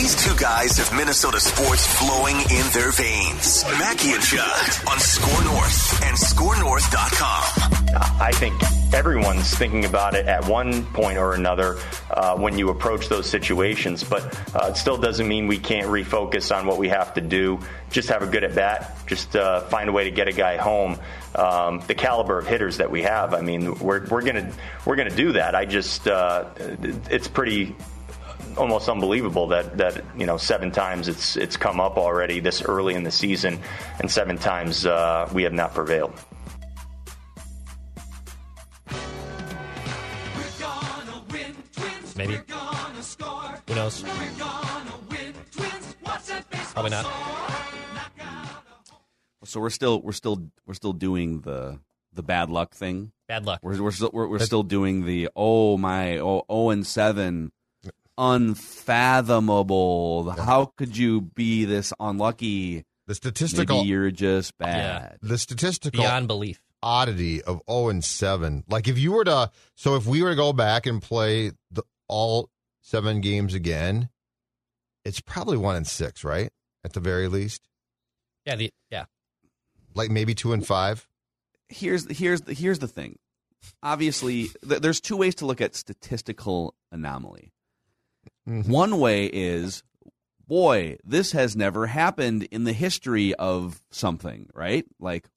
These two guys have Minnesota sports flowing in their veins. Mackey and Judd on Score North and ScoreNorth.com. I think everyone's thinking about it at one point or another when you approach those situations, but it still doesn't mean we can't refocus on what we have to do. Just have a good at bat. Just find a way to get a guy home. The caliber of hitters that we have, I mean, we're gonna do that. I just it's pretty almost unbelievable that 7 times it's come up already this early in the season, and 7 times we have not prevailed. Maybe. Who knows? Probably not. So we're still doing the bad luck thing. Bad luck. We're still doing the 0-7, unfathomable. How could you be this unlucky? The statistical. Maybe you're just bad. The statistical beyond belief oddity of 0-7. Like if you were to, so if we were to go back and play all 7 games again, it's probably 1-6, right? At the very least. Yeah. Like maybe 2-5. Here's the thing. Obviously, there's 2 ways to look at statistical anomaly. Mm-hmm. One way is, boy, this has never happened in the history of something, right? Like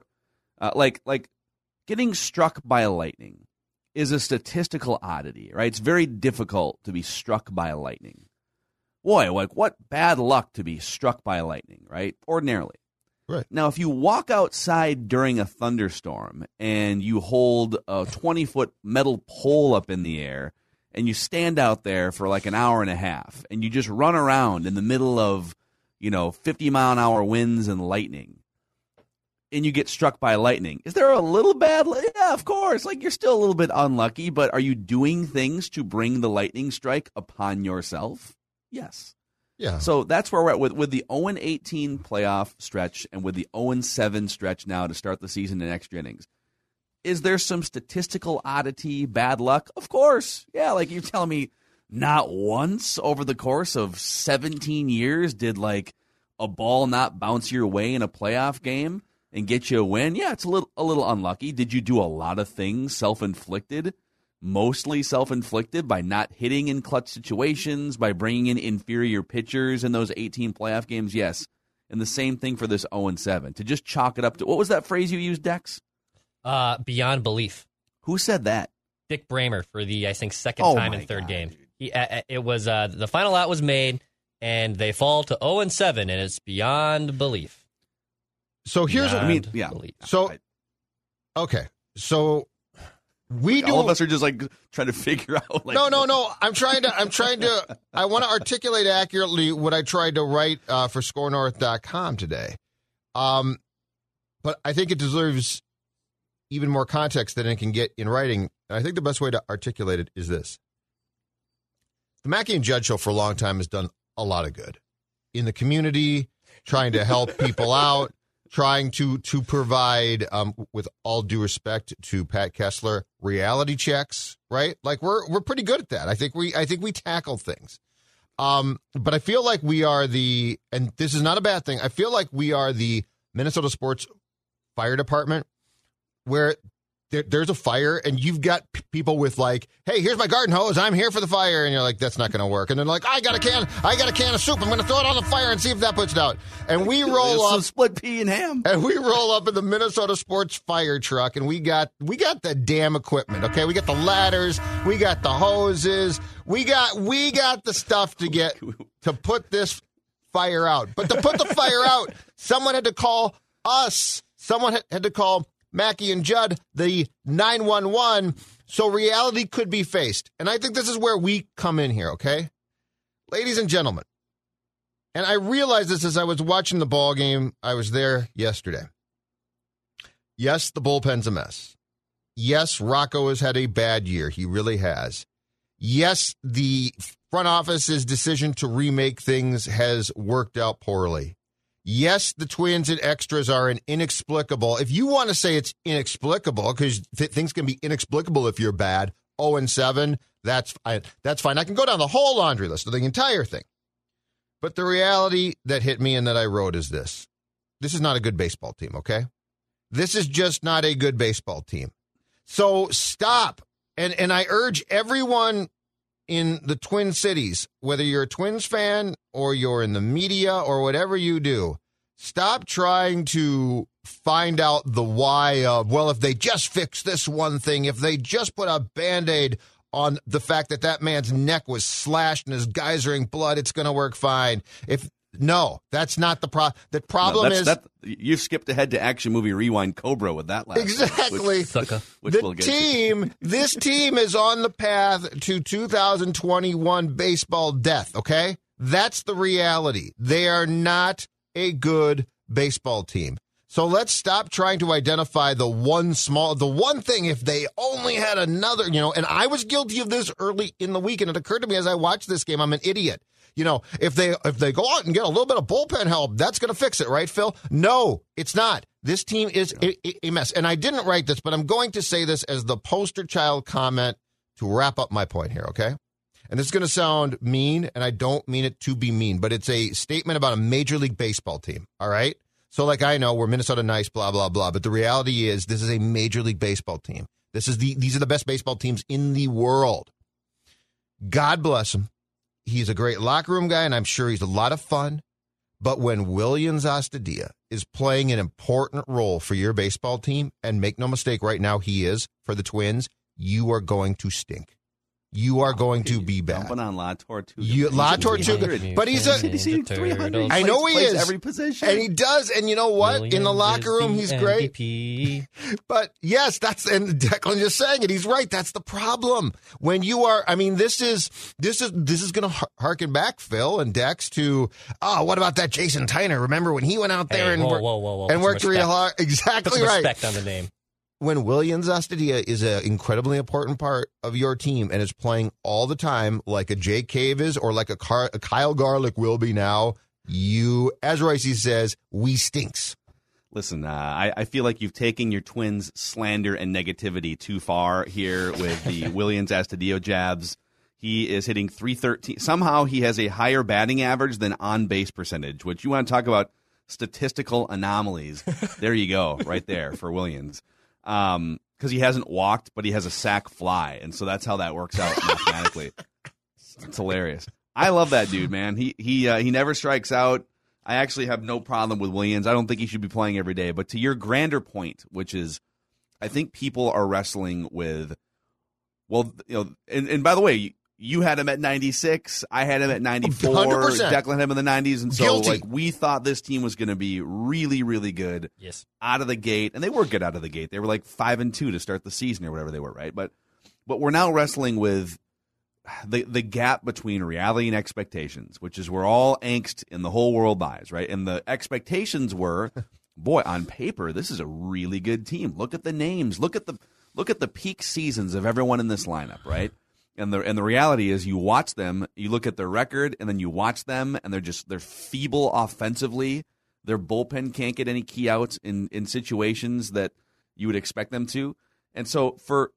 getting struck by lightning is a statistical oddity, right? It's very difficult to be struck by lightning. Boy, like what bad luck to be struck by lightning, right? Ordinarily. Right. Now, if you walk outside during a thunderstorm and you hold a 20-foot metal pole up in the air and you stand out there for like an hour and a half and you just run around in the middle of, 50-mile-an-hour winds and lightning and you get struck by lightning, is there a little bad luck? Yeah, of course. Like you're still a little bit unlucky, but are you doing things to bring the lightning strike upon yourself? Yes. Yeah. So that's where we're at with the 0-18 playoff stretch and with the 0-7 stretch now to start the season in extra innings. Is there some statistical oddity, bad luck? Of course. Yeah, like you're telling me not once over the course of 17 years did like a ball not bounce your way in a playoff game and get you a win? Yeah, it's a little unlucky. Did you do a lot of things self-inflicted? Mostly self-inflicted by not hitting in clutch situations, by bringing in inferior pitchers in those 18 playoff games? Yes. And the same thing for this 0-7. To just chalk it up to, what was that phrase you used, Dex? Beyond belief. Who said that? Dick Bramer for the, I think, second time in third game. It was the final out was made, and they fall to 0-7, and it's beyond belief. So here's what I mean. Yeah. Belief. So, okay. So all of us are just like trying to figure out. Like, No. I'm trying to. I want to articulate accurately what I tried to write for ScoreNorth.com today. But I think it deserves even more context than it can get in writing. And I think the best way to articulate it is this: the Mackey and Judd Show for a long time has done a lot of good in the community, trying to help people out. Trying to provide, with all due respect to Pat Kessler, reality checks, right? Like we're pretty good at that. I think we tackle things. But I feel like we are and this is not a bad thing. I feel like we are the Minnesota Sports Fire Department, where there's a fire and you've got people with like, hey, here's my garden hose. I'm here for the fire. And you're like, that's not going to work. And then like, I got a can of soup. I'm going to throw it on the fire and see if that puts it out. And we roll up split pea and ham. And we roll up in the Minnesota Sports fire truck and we got the damn equipment. Okay. We got the ladders. We got the hoses. We got the stuff to put this fire out. But to put the fire out, someone had to call us. Someone had to call Mackey and Judd, the 911, so reality could be faced. And I think this is where we come in here, okay? Ladies and gentlemen, and I realized this as I was watching the ball game. I was there yesterday. Yes, the bullpen's a mess. Yes, Rocco has had a bad year. He really has. Yes, the front office's decision to remake things has worked out poorly. Yes, the Twins and extras are an inexplicable. If you want to say it's inexplicable, because things can be inexplicable if you're bad, 0-7, that's fine. I can go down the whole laundry list of the entire thing. But the reality that hit me and that I wrote is this. This is not a good baseball team, okay? This is just not a good baseball team. So stop. And I urge everyone in the Twin Cities, whether you're a Twins fan or you're in the media or whatever you do, stop trying to find out the why of, well, if they just fix this one thing, if they just put a Band-Aid on the fact that man's neck was slashed and his geysering blood, it's going to work fine. No, that's not the problem. The problem is you skipped ahead to action movie Rewind Cobra with that last exactly. This team is on the path to 2021 baseball death. Okay, that's the reality. They are not a good baseball team. So let's stop trying to identify the one thing. If they only had another, and I was guilty of this early in the week, and it occurred to me as I watched this game, I'm an idiot. If they go out and get a little bit of bullpen help, that's going to fix it, right, Phil? No, it's not. This team is a mess. And I didn't write this, but I'm going to say this as the poster child comment to wrap up my point here, okay? And this is going to sound mean, and I don't mean it to be mean, but it's a statement about a Major League Baseball team, all right? So, I know we're Minnesota nice, blah, blah, blah, but the reality is this is a Major League Baseball team. These are the best baseball teams in the world. God bless them. He's a great locker room guy, and I'm sure he's a lot of fun. But when Willians Astudillo is playing an important role for your baseball team, and make no mistake, right now he is for the Twins, you are going to stink. You are going to be bad. Jumping on La Tortuga. La Tortuga. But he's a 300. I know he is. Every position. And he does. And you know what? In the locker room, he's great. But yes, and Declan just saying it. He's right. That's the problem. When you are, this is going to harken back, Phil and Dex, to, what about that Jason Tyner? Remember when he went out there and worked real hard? Exactly right. Respect on the name. When Willians Astudillo is an incredibly important part of your team and is playing all the time like a Jake Cave is or like a Kyle Garlick will be now, you, as Royce says, we stinks. Listen, I feel like you've taken your Twins' slander and negativity too far here with the Willians Astudillo jabs. He is hitting .313. Somehow he has a higher batting average than on-base percentage, which you want to talk about statistical anomalies. There you go, right there for Willians. Because he hasn't walked, but he has a sac fly, and so that's how that works out mathematically. It's hilarious. I love that dude, man. He never strikes out. I actually have no problem with Willians. I don't think he should be playing every day. But to your grander point, which is, I think people are wrestling with, and by the way, you had him at 96. I had him at 94. 100%. Declan had him in the 90s. And so we thought this team was going to be really, really good out of the gate. And they were good out of the gate. They were 5-2 to start the season or whatever they were, right? But we're now wrestling with the gap between reality and expectations, which is where all angst in the whole world lies, right? And the expectations were, boy, on paper, this is a really good team. Look at the names. Look at the peak seasons of everyone in this lineup, right? And the reality is you watch them, you look at their record, and then you watch them, and they're feeble offensively. Their bullpen can't get any key outs in situations that you would expect them to. And so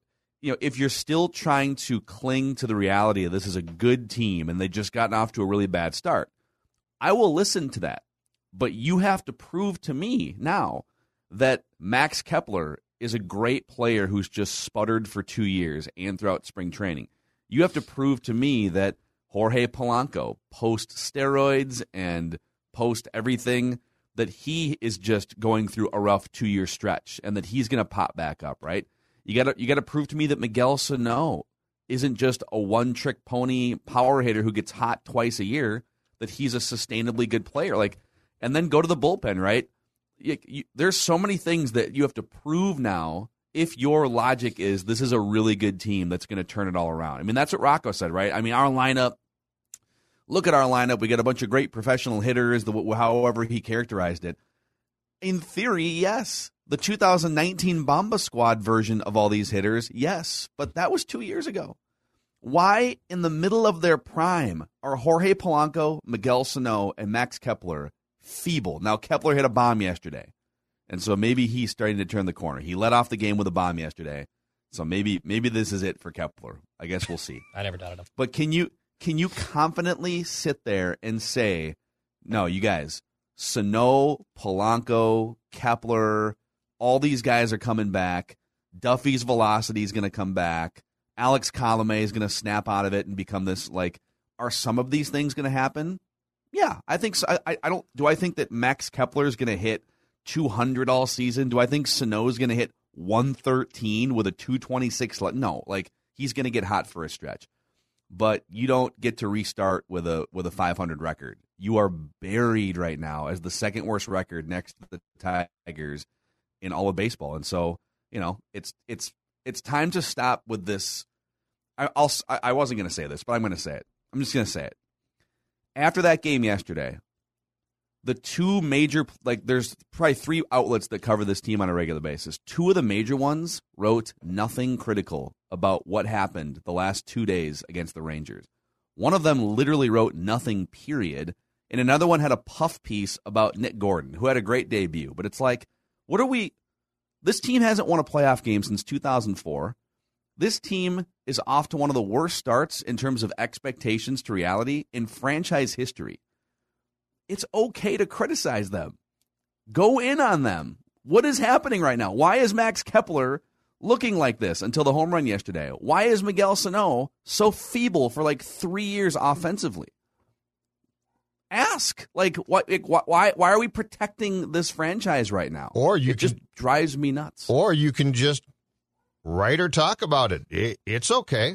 if you're still trying to cling to the reality of this is a good team and they just gotten off to a really bad start, I will listen to that. But you have to prove to me now that Max Kepler is a great player who's just sputtered for 2 years and throughout spring training. You have to prove to me that Jorge Polanco, post-steroids and post-everything, that he is just going through a rough 2-year stretch and that he's going to pop back up, right? You got to prove to me that Miguel Sano isn't just a one-trick pony power hitter who gets hot twice a year, that he's a sustainably good player. And then go to the bullpen, right? There's so many things that you have to prove now if your logic is this is a really good team that's going to turn it all around. That's what Rocco said, right? Our lineup, look at our lineup. We got a bunch of great professional hitters, however he characterized it. In theory, yes. The 2019 Bomba Squad version of all these hitters, yes. But that was 2 years ago. Why, in the middle of their prime, are Jorge Polanco, Miguel Sano, and Max Kepler feeble? Now, Kepler hit a bomb yesterday. And so maybe he's starting to turn the corner. He led off the game with a bomb yesterday. So maybe this is it for Kepler. I guess we'll see. I never doubted him. But can you confidently sit there and say No, you guys. Sano, Polanco, Kepler, all these guys are coming back. Duffy's velocity is going to come back. Alex Colomé is going to snap out of it and become this, like, are some of these things going to happen? Yeah, I think so. Do I think that Max Kepler is going to hit 200 all season? Do I think Sano is going to hit 113 with a 226? No, like, he's going to get hot for a stretch. But you don't get to restart with a 500 record. You are buried right now as the second worst record next to the Tigers in all of baseball. And so, it's time to stop with this. I wasn't going to say this, but I'm going to say it. I'm just going to say it. After that game yesterday, the two major, there's probably three outlets that cover this team on a regular basis. Two of the major ones wrote nothing critical about what happened the last 2 days against the Rangers. One of them literally wrote nothing, period. And another one had a puff piece about Nick Gordon, who had a great debut. But it's like, this team hasn't won a playoff game since 2004. This team is off to one of the worst starts in terms of expectations to reality in franchise history. It's okay to criticize them. Go in on them. What is happening right now? Why is Max Kepler looking like this until the home run yesterday? Why is Miguel Sano so feeble for 3 years offensively? Ask. Why are we protecting this franchise right now? It just drives me nuts. Or you can just write or talk about it. It's okay.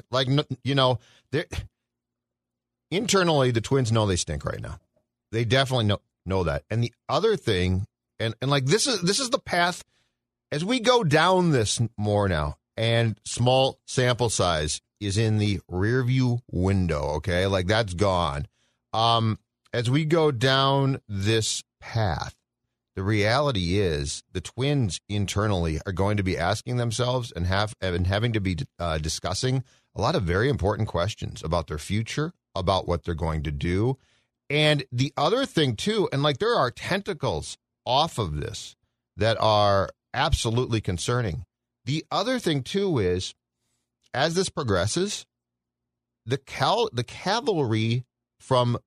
Internally, the Twins know they stink right now. They definitely know that. And the other thing, and this is the path as we go down this more now, and small sample size is in the rearview window, okay? That's gone. As we go down this path, the reality is the Twins internally are going to be asking themselves and having to be discussing a lot of very important questions about their future, about what they're going to do. And the other thing, too, and there are tentacles off of this that are absolutely concerning. The other thing, too, is as this progresses, the cavalry from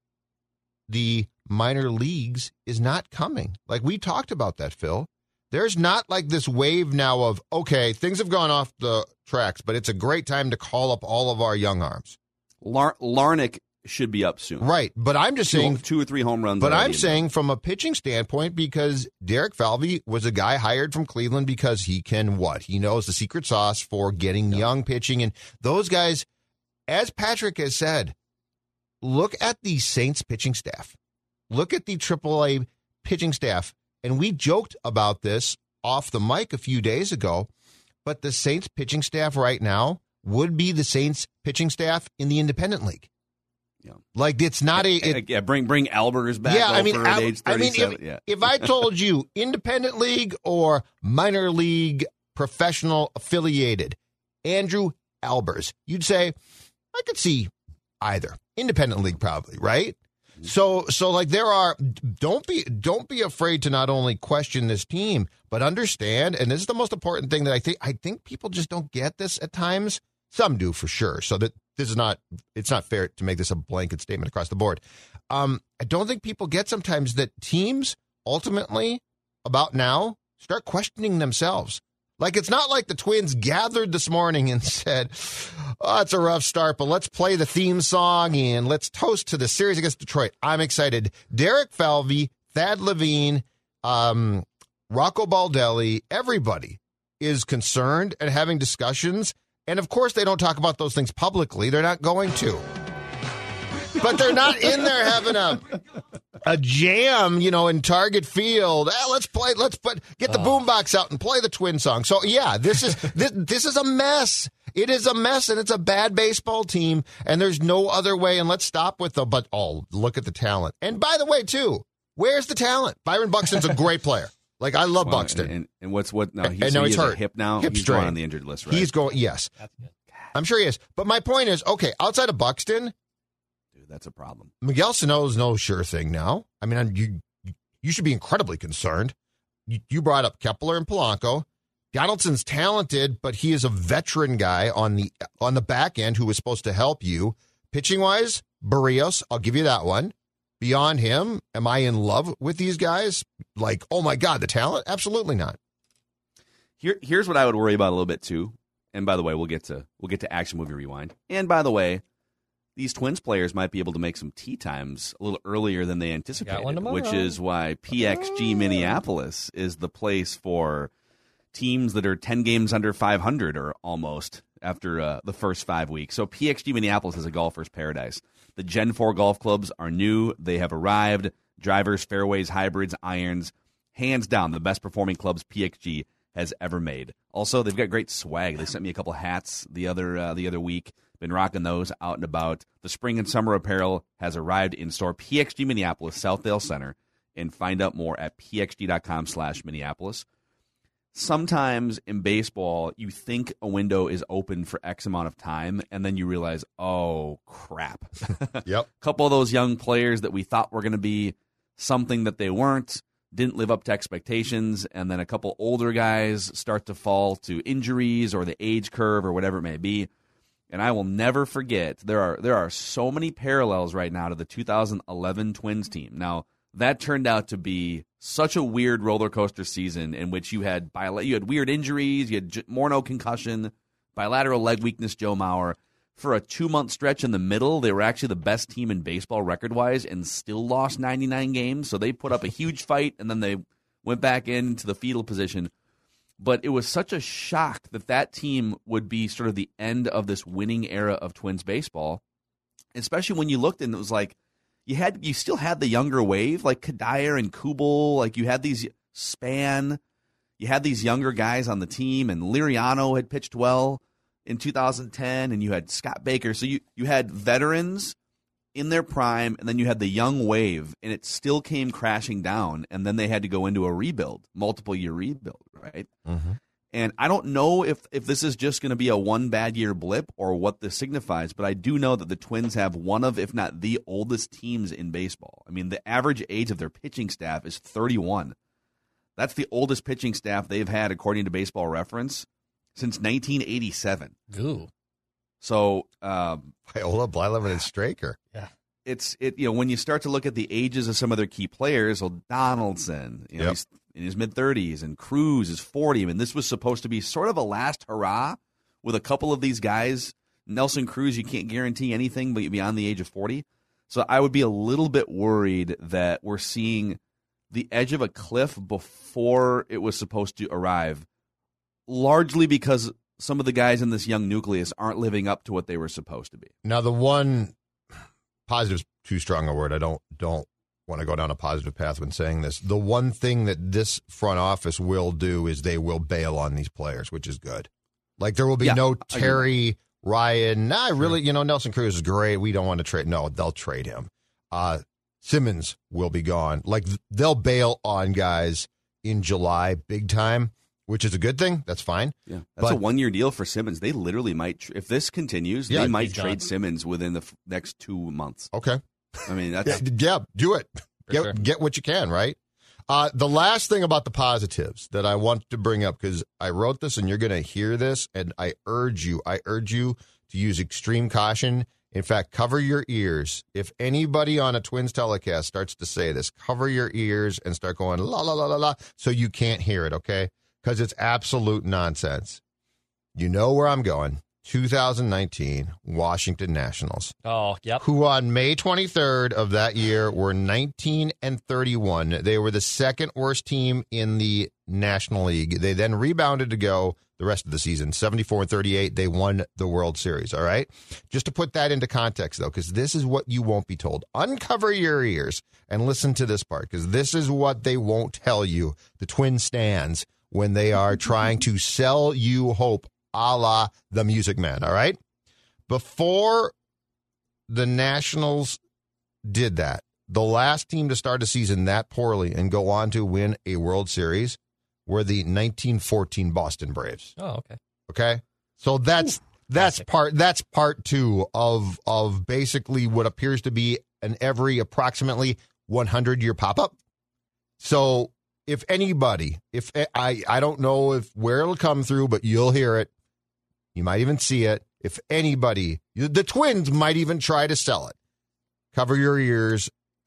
the minor leagues is not coming. We talked about that, Phil. There's not this wave now of, okay, things have gone off the tracks, but it's a great time to call up all of our young arms. Larnach should be up soon. Right, but I'm just saying 2 or 3 home runs. But I'm saying from a pitching standpoint, because Derek Falvey was a guy hired from Cleveland because he can what? He knows the secret sauce for getting young pitching. And those guys, as Patrick has said, look at the Saints pitching staff. Look at the AAA pitching staff. And we joked about this off the mic a few days ago, but the Saints pitching staff right now would be the Saints pitching staff in the independent league. Yeah. It's not bring Albers back. Yeah, at age 37. If I told you independent league or minor league professional affiliated, Andrew Albers, you'd say, I could see either. Independent league probably, right? So there are, don't be afraid to not only question this team, but understand, and this is the most important thing that I think people just don't get this at times. Some do for sure. So that it's not fair to make this a blanket statement across the board. I don't think people get sometimes that teams ultimately about now start questioning themselves. It's not like the Twins gathered this morning and said, oh, it's a rough start, but let's play the theme song and let's toast to the series against Detroit. I'm excited. Derek Falvey, Thad Levine, Rocco Baldelli, everybody is concerned and having discussions. And, of course, they don't talk about those things publicly. They're not going to. But they're not in there having a jam, in Target Field. Let's get the boombox out and play the Twin song. So, yeah, this is a mess. It is a mess, and it's a bad baseball team, and there's no other way. And let's stop with look at the talent. And, by the way, too, where's the talent? Byron Buxton's a great player. I love Buxton. And what's now? He's hurt. Hip now. Hip he's strain. On the injured list, right? He's going. Yes, that's good. I'm sure he is. But my point is, okay, outside of Buxton, dude, that's a problem. Miguel Sano is no sure thing now. You should be incredibly concerned. You brought up Kepler and Polanco. Donaldson's talented, but he is a veteran guy on the back end who was supposed to help you pitching wise. Barrios, I'll give you that one. beyond him, am I in love with these guys? Like, oh my God, the talent? Absolutely not. Here's what I would worry about a little bit too. And by the way, we'll get to Action Movie Rewind. And by the way, these Twins players might be able to make some tee times a little earlier than they anticipated, which is why PXG Minneapolis is the place for teams that are 10 games under 500 or almost after the first 5 weeks. So PXG Minneapolis is a golfer's paradise. The Gen 4 golf clubs are new. They have arrived. Drivers, fairways, hybrids, irons. Hands down, the best performing clubs PXG has ever made. Also, they've got great swag. They sent me a couple hats the other week. Been rocking those out and about. The spring and summer apparel has arrived in store. PXG Minneapolis, Southdale Center. And find out more at pxg.com/Minneapolis. Sometimes in baseball, you think a window is open for X amount of time, and then you realize, oh, crap. Yep. A couple of those young players that we thought were going to be something that they weren't, didn't live up to expectations, and then a couple older guys start to fall to injuries or the age curve or whatever it may be. And I will never forget, there are so many parallels right now to the 2011 Twins team. Now, that turned out to be such a weird roller coaster season in which you had weird injuries, you had Morneau concussion, bilateral leg weakness, Joe Mauer. For a 2-month stretch in the middle, they were actually the best team in baseball record-wise and still lost 99 games. So they put up a huge fight, and then they went back into the fetal position. But it was such a shock that team would be sort of the end of this winning era of Twins baseball, especially when you looked and it was like you still had the younger wave, like Kadire and Kubel, like you had these Span, you had these younger guys on the team, and Liriano had pitched well in 2010, and you had Scott Baker. So you had veterans in their prime, and then you had the young wave, and it still came crashing down, and then they had to go into a rebuild, multiple-year rebuild, right? Mm-hmm. And I don't know if this is just going to be a one bad year blip or what this signifies, but I do know that the Twins have one of, if not the oldest teams in baseball. I mean, the average age of their pitching staff is 31. That's the oldest pitching staff they've had, according to Baseball Reference, since 1987. Ooh. So, Viola, Blyleven, and Straker. Yeah. When you start to look at the ages of some of their key players, Donaldson, he's in his mid-30s, and Cruz is 40. I mean, this was supposed to be sort of a last hurrah with a couple of these guys. Nelson Cruz, you can't guarantee anything but beyond the age of 40. So I would be a little bit worried that we're seeing the edge of a cliff before it was supposed to arrive, largely because some of the guys in this young nucleus aren't living up to what they were supposed to be. Now, the one positive is too strong a word. I don't want to go down a positive path when saying this. The one thing that this front office will do is they will bail on these players, which is good. Like, there will be no Terry, Ryan. Nelson Cruz is great. We don't want to trade. No, they'll trade him. Simmons will be gone. Like, they'll bail on guys in July big time, which is a good thing. That's fine. Yeah, that's a one-year deal for Simmons. They literally might, if this continues, they might trade Simmons within the next 2 months. Okay. I mean, that's do it. Get what you can, right? The last thing about the positives that I want to bring up, because I wrote this and you're going to hear this, and I urge you to use extreme caution. In fact, cover your ears. If anybody on a Twins telecast starts to say this, cover your ears and start going la la la la la, so you can't hear it, okay? Because it's absolute nonsense. You know where I'm going. 2019 Washington Nationals. Oh, yep. Who on May 23rd of that year were 19-31. They were the second worst team in the National League. They then rebounded to go the rest of the season, 74-38. They won the World Series, all right? Just to put that into context, though, because this is what you won't be told. Uncover your ears and listen to this part, because this is what they won't tell you, the Twin stands, when they are trying to sell you hope, a la the Music Man, all right? Before the Nationals did that, the last team to start a season that poorly and go on to win a World Series were the 1914 Boston Braves. Oh, okay. Okay? So that's part two of basically what appears to be an every approximately 100-year pop-up. So if anybody, I don't know where it'll come through, but you'll hear it. You might even see it. If anybody, the Twins might even try to sell it. Cover your ears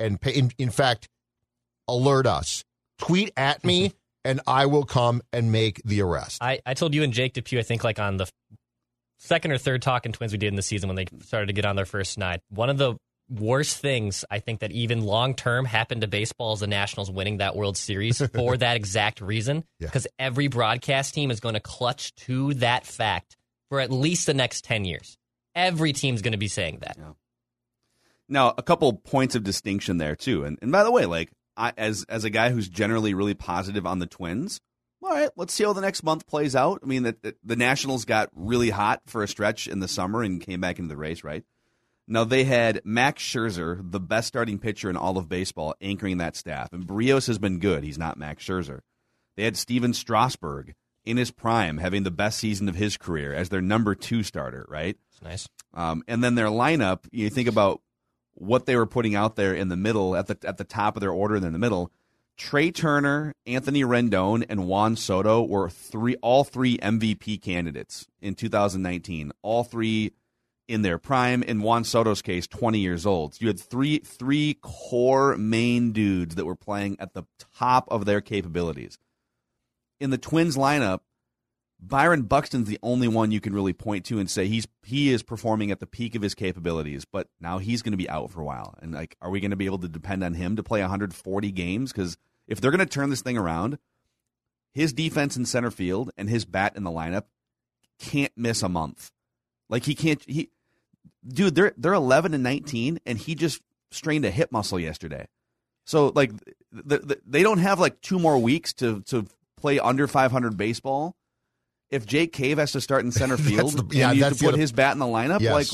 and pay. In fact, alert us. Tweet at me, and I will come and make the arrest. I told you and Jake Depew, I think, like on the second or third Talking Twins we did in the season when they started to get on their first night. One of the worst things I think that even long-term happened to baseball is the Nationals winning that World Series for that exact reason. Because every broadcast team is going to clutch to that fact for at least the next 10 years. Every team's going to be saying that. Yeah. Now, a couple points of distinction there, too. And by the way, like, as a guy who's generally really positive on the Twins, all right, let's see how the next month plays out. I mean, the Nationals got really hot for a stretch in the summer and came back into the race, right? Now, they had Max Scherzer, the best starting pitcher in all of baseball, anchoring that staff. And Barrios has been good. He's not Max Scherzer. They had Steven Strasburg in his prime, having the best season of his career as their number 2 starter, right? That's nice. And then their lineup, you think about what they were putting out there in the middle, at the top of their order in the middle. Trey Turner, Anthony Rendon, and Juan Soto were all three MVP candidates in 2019. All three in their prime. In Juan Soto's case, 20 years old. So you had three core main dudes that were playing at the top of their capabilities. In the Twins lineup, Byron Buxton's the only one you can really point to and say he is performing at the peak of his capabilities, but now he's going to be out for a while. And like, are we going to be able to depend on him to play 140 games? Because if they're going to turn this thing around, his defense in center field and his bat in the lineup can't miss a month. Like dude, they're 11-19, and he just strained a hip muscle yesterday. So like, they don't have like 2 more weeks to play under 500 baseball. If Jake Cave has to start in center field, and you have to put his bat in the lineup, like,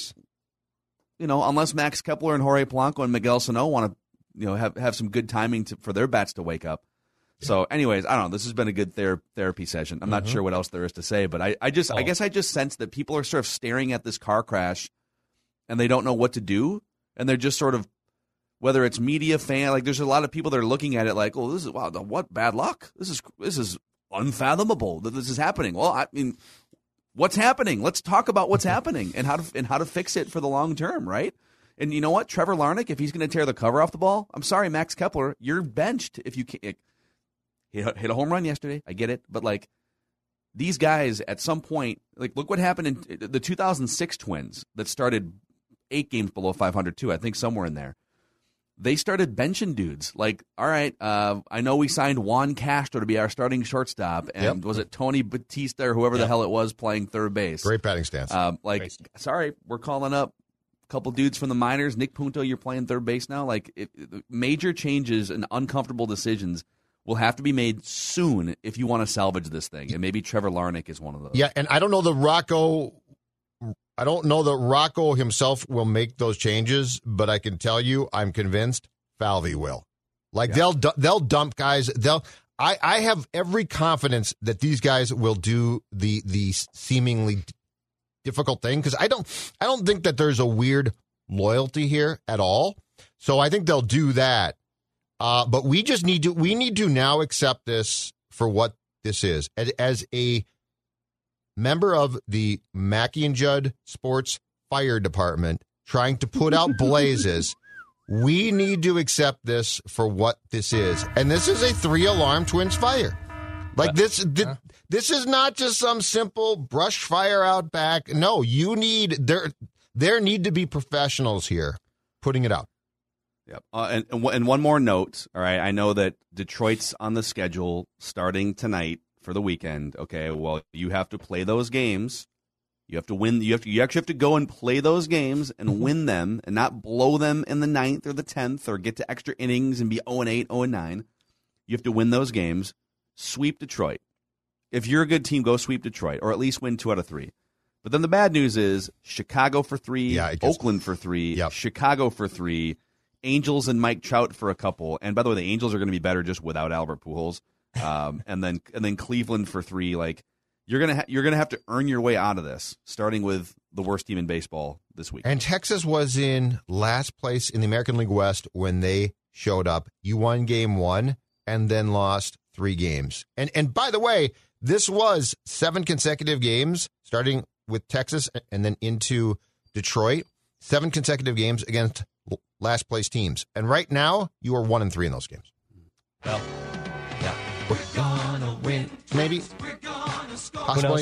unless Max Kepler and Jorge Polanco and Miguel Sano want to, have some good timing for their bats to wake up. Yeah. So, anyways, I don't know. This has been a good therapy session. I'm not sure what else there is to say, but I guess I just sense that people are sort of staring at this car crash, and they don't know what to do, and they're just sort of, whether it's media, fan, like there's a lot of people that are looking at it like, oh, this is what bad luck. This is unfathomable that this is happening. Well, I mean, what's happening? Let's talk about what's happening and how to fix it for the long term, right? And you know what, Trevor Larnach, if he's going to tear the cover off the ball, I'm sorry, Max Kepler, you're benched if you can't. Hit a home run yesterday, I get it, but like these guys at some point, like look what happened in the 2006 Twins that started 8 games below 500 too. I think somewhere in there. They started benching dudes. Like, all right, I know we signed Juan Castro to be our starting shortstop, and was it Tony Batista or whoever the hell it was playing third base? Great batting stance. Sorry, we're calling up a couple dudes from the minors. Nick Punto, you're playing third base now. Like, major changes and uncomfortable decisions will have to be made soon if you want to salvage this thing, and maybe Trevor Larnach is one of those. Yeah, and I don't know that Rocco himself will make those changes, but I can tell you, I'm convinced Falvey will. Like they'll dump guys. I have every confidence that these guys will do the seemingly difficult thing, because I don't think that there's a weird loyalty here at all. So I think they'll do that. But we need to now accept this for what this is. As a member of the Mackey and Judd Sports Fire Department trying to put out blazes, we need to accept this for what this is. And this is a 3-alarm Twins fire. Like this is not just some simple brush fire out back. No, there need to be professionals here putting it out. Yep. And one more note. All right. I know that Detroit's on the schedule starting tonight for the weekend. Okay. Well, you have to play those games. You have to win. You actually have to go and play those games and win them, and not blow them in the 9th or the 10th or get to extra innings and be 0-8, 0-9. You have to win those games. Sweep Detroit. If you're a good team, go sweep Detroit, or at least win 2 out of 3. But then the bad news is Chicago for 3, Oakland for 3, Chicago for 3. Angels and Mike Trout for a couple, and by the way, the Angels are going to be better just without Albert Pujols, and then Cleveland for 3. Like you're gonna have to earn your way out of this, starting with the worst team in baseball this week. And Texas was in last place in the American League West when they showed up. You won game 1 and then lost 3 games. And by the way, this was 7 consecutive games, starting with Texas and then into Detroit. 7 consecutive games against last place teams. And right now, you are 1-3 in those games. Well, yeah. We're gonna win. Maybe. Possibly.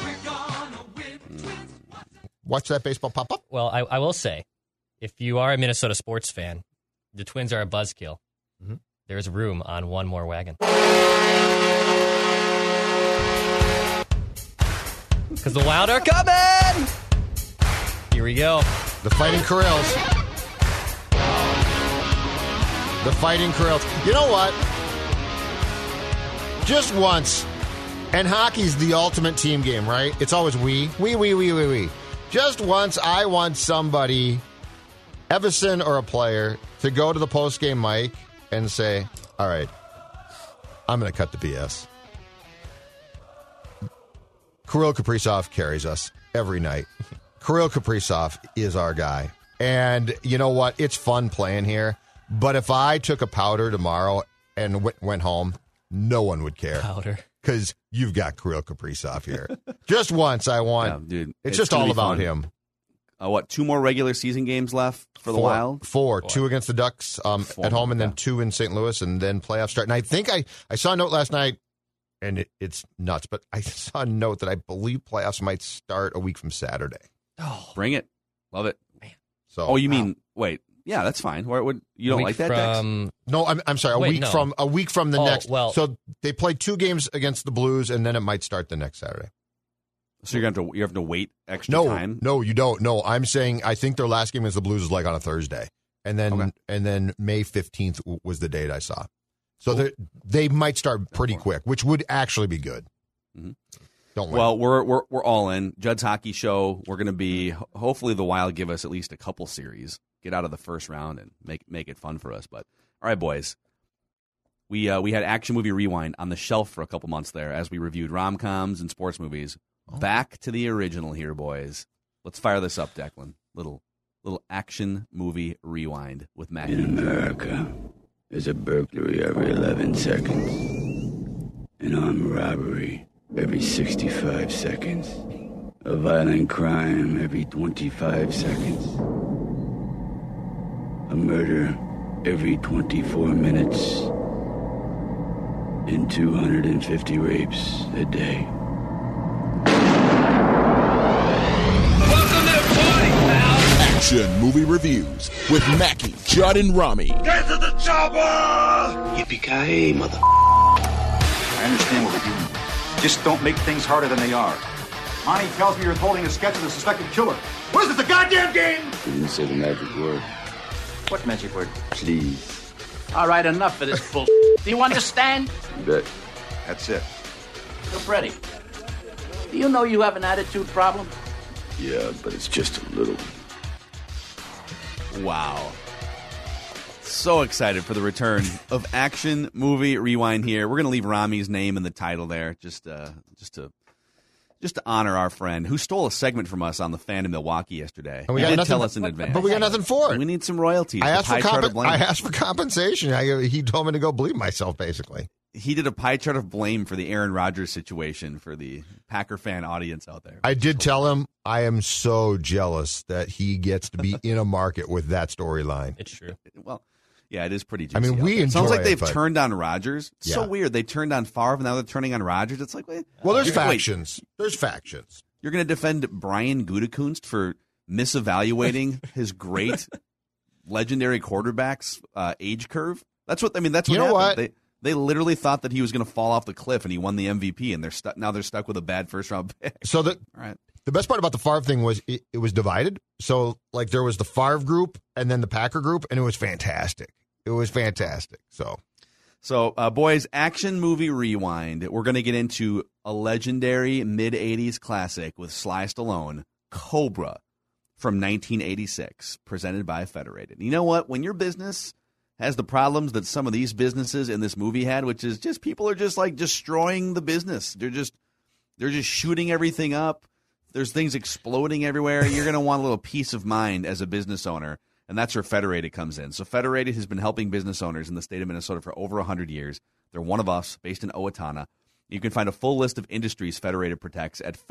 Watch that baseball pop up. Well, I will say, if you are a Minnesota sports fan, the Twins are a buzzkill. Mm-hmm. There's room on one more wagon. Because the Wild are coming! Here we go. The Fighting Corrals. The Fighting Corrals. You know what? Just once, and hockey's the ultimate team game, right? It's always we. Just once, I want somebody, Evison or a player, to go to the post-game mic and say, all right, I'm going to cut the BS. Kirill Kaprizov carries us every night. Kirill Kaprizov is our guy. And you know what? It's fun playing here. But if I took a powder tomorrow and went home, no one would care. Powder. Because you've got Kirill Kaprizov here. Just once, I want. Yeah, dude, it's just all about him. 2 more regular season games left for the Wild? Four. 2 against the Ducks at home, and then 2 in St. Louis, and then playoff start. And I think I saw a note last night, and it's nuts, but I saw a note that I believe playoffs might start a week from Saturday. Oh, bring it. Love it. Man. So, you mean, wait. Yeah, that's fine. You don't like that, Dex? No, I'm sorry. A week from the next. Well, so they played 2 games against the Blues, and then it might start the next Saturday. So you have to wait extra time? No, you don't. No, I'm saying I think their last game against the Blues was like on a Thursday, and then May 15th was the date I saw. So cool. They might start pretty quick, which would actually be good. Mm-hmm. Don't wait. Well, we're all in. Judd's Hockey Show. We're going to be. Hopefully, the Wild give us at least a couple series. Get out of the first round and make it fun for us. But all right, boys, we had Action Movie Rewind on the shelf for a couple months there as we reviewed rom-coms and sports movies. Oh. Back to the original here, boys. Let's fire this up, Declan. Little Action Movie Rewind with Matt. In America, there's a burglary every 11 seconds, an armed robbery every 65 seconds, a violent crime every 25 seconds. A murder every 24 minutes, and 250 rapes a day. Welcome to the party, pal! Action Movie Reviews with Mackie, Judd, and Rami. Get to the chopper! Yippee-ki-yay, mother... I understand what we're doing. Just don't make things harder than they are. Monty tells me you're holding a sketch of the suspected killer. What is this, a goddamn game? You didn't say the magic word. What magic word? Please. All right, enough of this bull. Do you understand? You bet. That's it. Look, Freddie, do you know you have an attitude problem? Yeah, but it's just a little. Wow. So excited for the return of Action Movie Rewind here. We're going to leave Rami's name in the title there just to honor our friend who stole a segment from us on the Fan in Milwaukee yesterday. And he did tell us in advance. But we got nothing for it. We need some royalties. I asked for compensation. He told me to go bleed myself, basically. He did a pie chart of blame for the Aaron Rodgers situation for the Packer fan audience out there. I did tell him I am so jealous that he gets to be in a market with that storyline. It's true. Well, yeah, it is pretty juicy. I mean, we enjoy sounds like they've it, but... turned on Rodgers. Yeah. So weird. They turned on Favre, and now they're turning on Rodgers. It's like, wait. Well, there's factions. There's factions. You're going to defend Brian Gutekunst for misevaluating his great, legendary quarterback's age curve? That's what That's what you know happened. what? They literally thought that he was going to fall off the cliff, and he won the MVP, and now they're stuck with a bad first-round pick. So All right. The best part about the Favre thing was it was divided. So, like, there was the Favre group and then the Packer group, and it was fantastic. It was fantastic. So, boys, Action Movie Rewind. We're going to get into a legendary mid-'80s classic with Sly Stallone, Cobra, from 1986, presented by Federated. You know what? When your business has the problems that some of these businesses in this movie had, which is just people are just like destroying the business. They're just shooting everything up. There's things exploding everywhere. You're going to want a little peace of mind as a business owner, and that's where Federated comes in. So Federated has been helping business owners in the state of Minnesota for over 100 years. They're one of us, based in Owatonna. You can find a full list of industries Federated protects at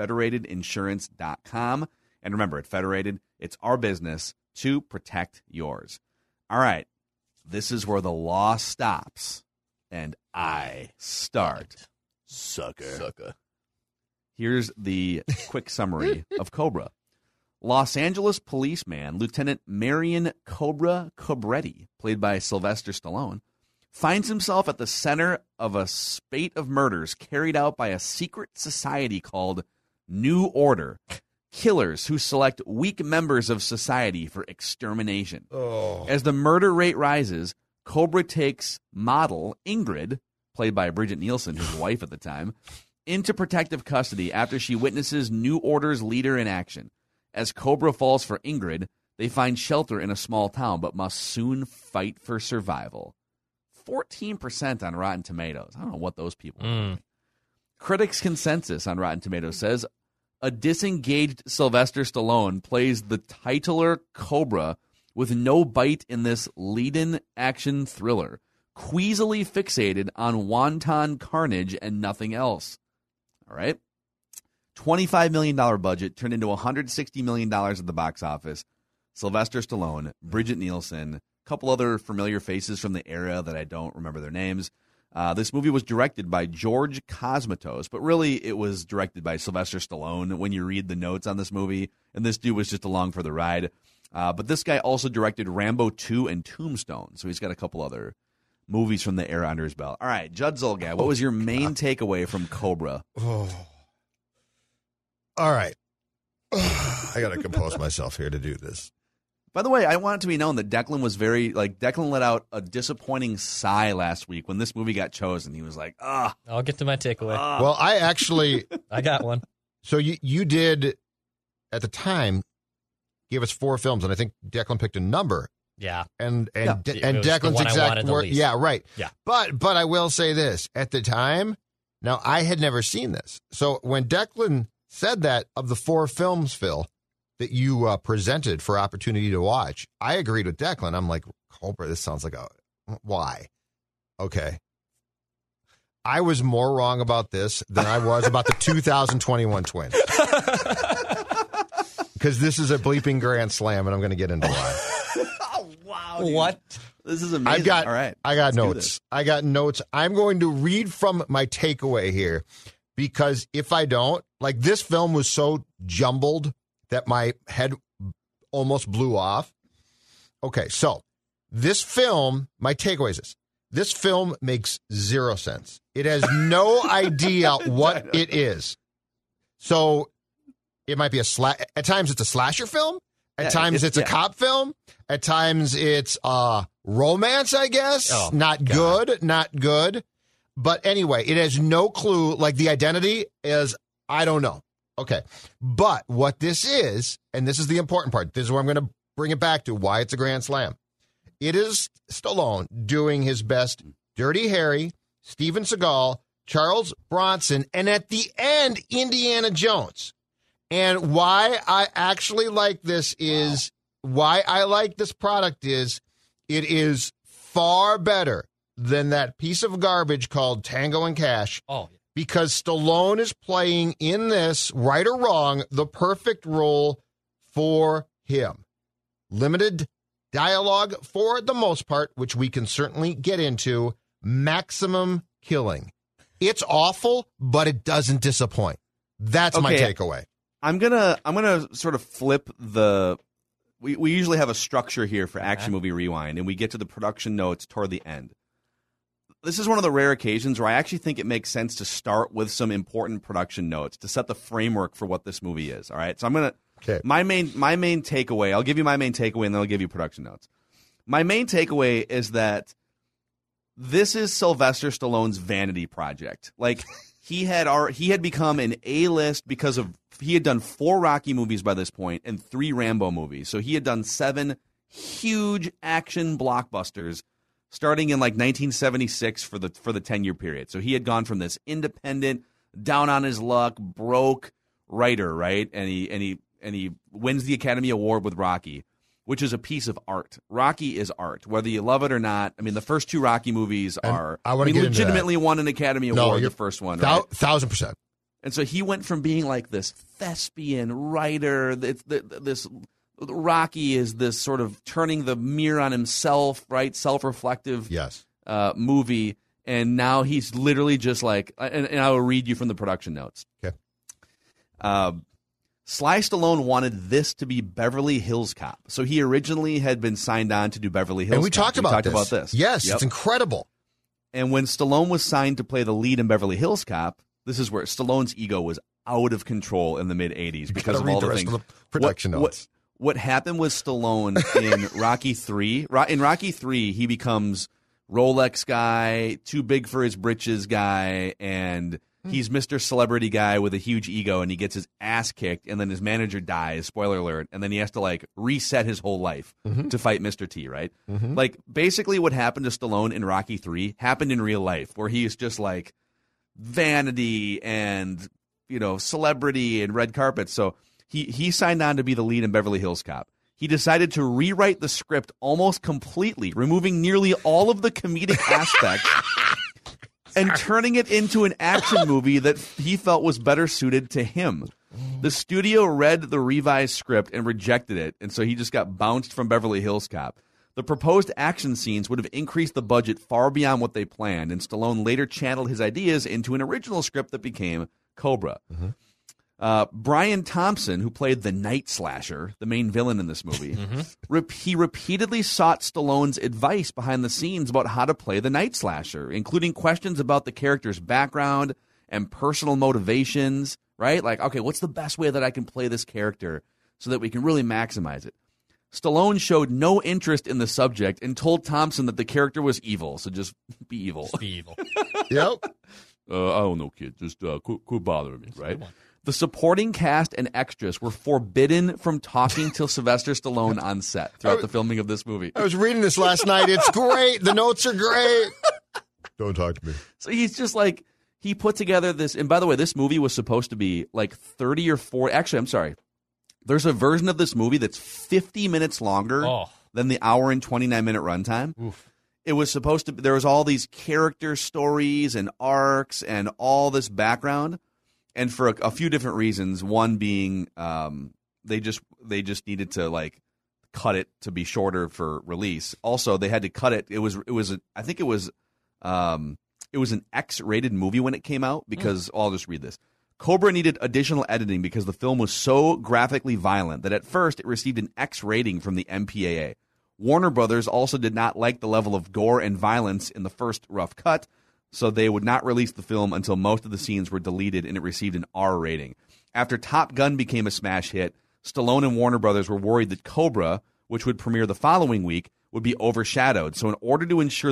federatedinsurance.com. And remember, at Federated, it's our business to protect yours. All right. This is where the law stops and I start. Sucker. Here's the quick summary of Cobra. Los Angeles policeman Lieutenant Marion Cobra Cobretti, played by Sylvester Stallone, finds himself at the center of a spate of murders carried out by a secret society called New Order. Killers who select weak members of society for extermination. Oh. As the murder rate rises, Cobra takes model Ingrid, played by Bridget Nielsen, his wife at the time, into protective custody after she witnesses New Order's leader in action. As Cobra falls for Ingrid, they find shelter in a small town but must soon fight for survival. 14% on Rotten Tomatoes. I don't know what those people are doing. Critics' consensus on Rotten Tomatoes says a disengaged Sylvester Stallone plays the titular Cobra with no bite in this lead-in action thriller, queasily fixated on wanton carnage and nothing else. All right? $25 million budget turned into $160 million at the box office. Sylvester Stallone, Bridget Nielsen, a couple other familiar faces from the era that I don't remember their names. This movie was directed by George Cosmatos, but really it was directed by Sylvester Stallone when you read the notes on this movie, and this dude was just along for the ride. But this guy also directed Rambo 2 and Tombstone, so he's got a couple other movies from the era under his belt. All right, Judd Zulgad, what was your main takeaway from Cobra? Oh. All right. I got to compose myself here to do this. By the way, I want it to be known that Declan was Declan let out a disappointing sigh last week when this movie got chosen. He was like, I'll get to my takeaway. Well, I actually... I got one. So you did, at the time, give us 4 films, and I think Declan picked a number. Yeah. And It was Declan's the one I exact wanted the word. least. Yeah, right. Yeah. But I will say this. At the time, now I had never seen this. So when Declan said that of the 4 films, Phil, that you presented for opportunity to watch, I agreed with Declan. I'm like, Cobra, this sounds like why? Okay. I was more wrong about this than I was about the 2021 Twins. Because this is a bleeping grand slam, and I'm going to get into why. oh, wow. Dude. What? This is amazing. All right. I got Let's notes. I'm going to read from my takeaway here, because if I don't, like, this film was so jumbled that my head almost blew off. Okay, so this film, my takeaway is this. This film makes 0 sense. It has no idea what it is. So it might be at times it's a slasher film. At times it's a cop film. At times it's romance, I guess. Oh, not good. But anyway, it has no clue. Like, the identity is, I don't know. Okay. But what this is, and this is the important part, this is where I'm going to bring it back to why it's a grand slam. It is Stallone doing his best Dirty Harry, Steven Seagal, Charles Bronson, and at the end, Indiana Jones. And why I actually like this is, why I like this product is, it is far better than that piece of garbage called Tango and Cash. Oh, yeah. Because Stallone is playing in this, right or wrong, the perfect role for him. Limited dialogue for the most part, which we can certainly get into. Maximum killing. It's awful, but it doesn't disappoint. That's my takeaway. I'm gonna sort of flip the. We usually have a structure here for Action Movie Rewind, and we get to the production notes toward the end. This is one of the rare occasions where I actually think it makes sense to start with some important production notes to set the framework for what this movie is. All right, so I'm gonna. Okay. My main takeaway. I'll give you my main takeaway, and then I'll give you production notes. My main takeaway is that this is Sylvester Stallone's vanity project. Like, he had become an A-list because of he had done 4 Rocky movies by this point and 3 Rambo movies. So he had done 7 huge action blockbusters starting in like 1976 for the 10-year period. So he had gone from this independent, down on his luck, broke writer, right? And he wins the Academy Award with Rocky, which is a piece of art. Rocky is art, whether you love it or not. I mean, the first 2 Rocky movies legitimately won an Academy Award, the first one, right? 1,000%. And so he went from being like this thespian writer, this Rocky is this sort of turning the mirror on himself, right? Self-reflective movie. And now he's literally just like, and I will read you from the production notes. Okay. Sly Stallone wanted this to be Beverly Hills Cop. So he originally had been signed on to do Beverly Hills Cop. And we talked about this. Yes, Yep. it's incredible. And when Stallone was signed to play the lead in Beverly Hills Cop, this is where Stallone's ego was out of control in the mid-'80s because of all the things. Of the production notes. What happened with Stallone in Rocky III? In Rocky III, he becomes Rolex guy, too big for his britches guy, and he's Mr. Celebrity guy with a huge ego, and he gets his ass kicked, and then his manager dies, spoiler alert, and then he has to, like, reset his whole life to fight Mr. T, right? Like, basically what happened to Stallone in Rocky III happened in real life, where he is just, like, vanity and, celebrity and red carpet. So he signed on to be the lead in Beverly Hills Cop. He decided to rewrite the script almost completely, removing nearly all of the comedic aspects and turning it into an action movie that he felt was better suited to him. The studio read the revised script and rejected it, and so he just got bounced from Beverly Hills Cop. The proposed action scenes would have increased the budget far beyond what they planned, and Stallone later channeled his ideas into an original script that became Cobra. Brian Thompson, who played the Night Slasher, the main villain in this movie, he repeatedly sought Stallone's advice behind the scenes about how to play the Night Slasher, including questions about the character's background and personal motivations, right? Like, okay, what's the best way that I can play this character so that we can really maximize it? Stallone showed no interest in the subject and told Thompson that the character was evil, so just be evil. Just be evil. Yep. I don't know, kid. Just quit bothering me, right? The supporting cast and extras were forbidden from talking to Sylvester Stallone on set throughout the filming of this movie. I was reading this last night. It's great. The notes are great. Don't talk to me. So he's just like, he put together this, and by the way, this movie was supposed to be like 30 or 40. Actually, I'm sorry. There's a version of this movie that's 50 minutes longer than the hour and 29-minute runtime. Oof. It was supposed to be, there was all these character stories and arcs and all this background. And for a few different reasons, one being they just needed to like cut it to be shorter for release. Also, they had to cut it. It was an X-rated movie when it came out because I'll just read this. Cobra needed additional editing because the film was so graphically violent that at first it received an X rating from the MPAA. Warner Brothers also did not like the level of gore and violence in the first rough cut, so they would not release the film until most of the scenes were deleted and it received an R rating. After Top Gun became a smash hit, Stallone and Warner Brothers were worried that Cobra, which would premiere the following week, would be overshadowed. So in order to ensure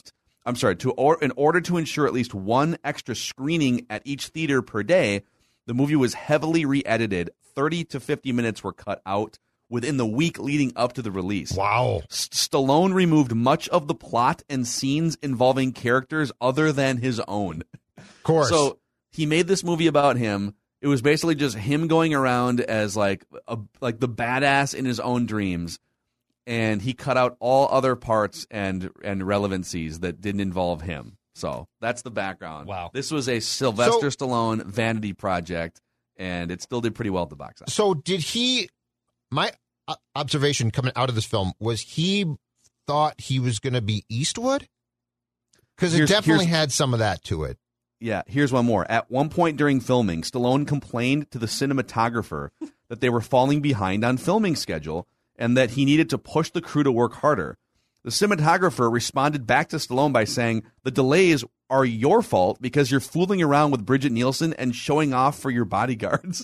in order to ensure at least one extra screening at each theater per day, the movie was heavily re-edited. 30 to 50 minutes were cut out within the week leading up to the release. Wow. Stallone removed much of the plot and scenes involving characters other than his own. Of course. So he made this movie about him. It was basically just him going around as like the badass in his own dreams, and he cut out all other parts and relevancies that didn't involve him. So that's the background. Wow. This was a Sylvester Stallone vanity project, and it still did pretty well at the box office. So did he... My observation coming out of this film was he thought he was going to be Eastwood? Because it definitely had some of that to it. Yeah, here's one more. At one point during filming, Stallone complained to the cinematographer that they were falling behind on filming schedule and that he needed to push the crew to work harder. The cinematographer responded back to Stallone by saying, "The delays are your fault because you're fooling around with Bridget Nielsen and showing off for your bodyguards."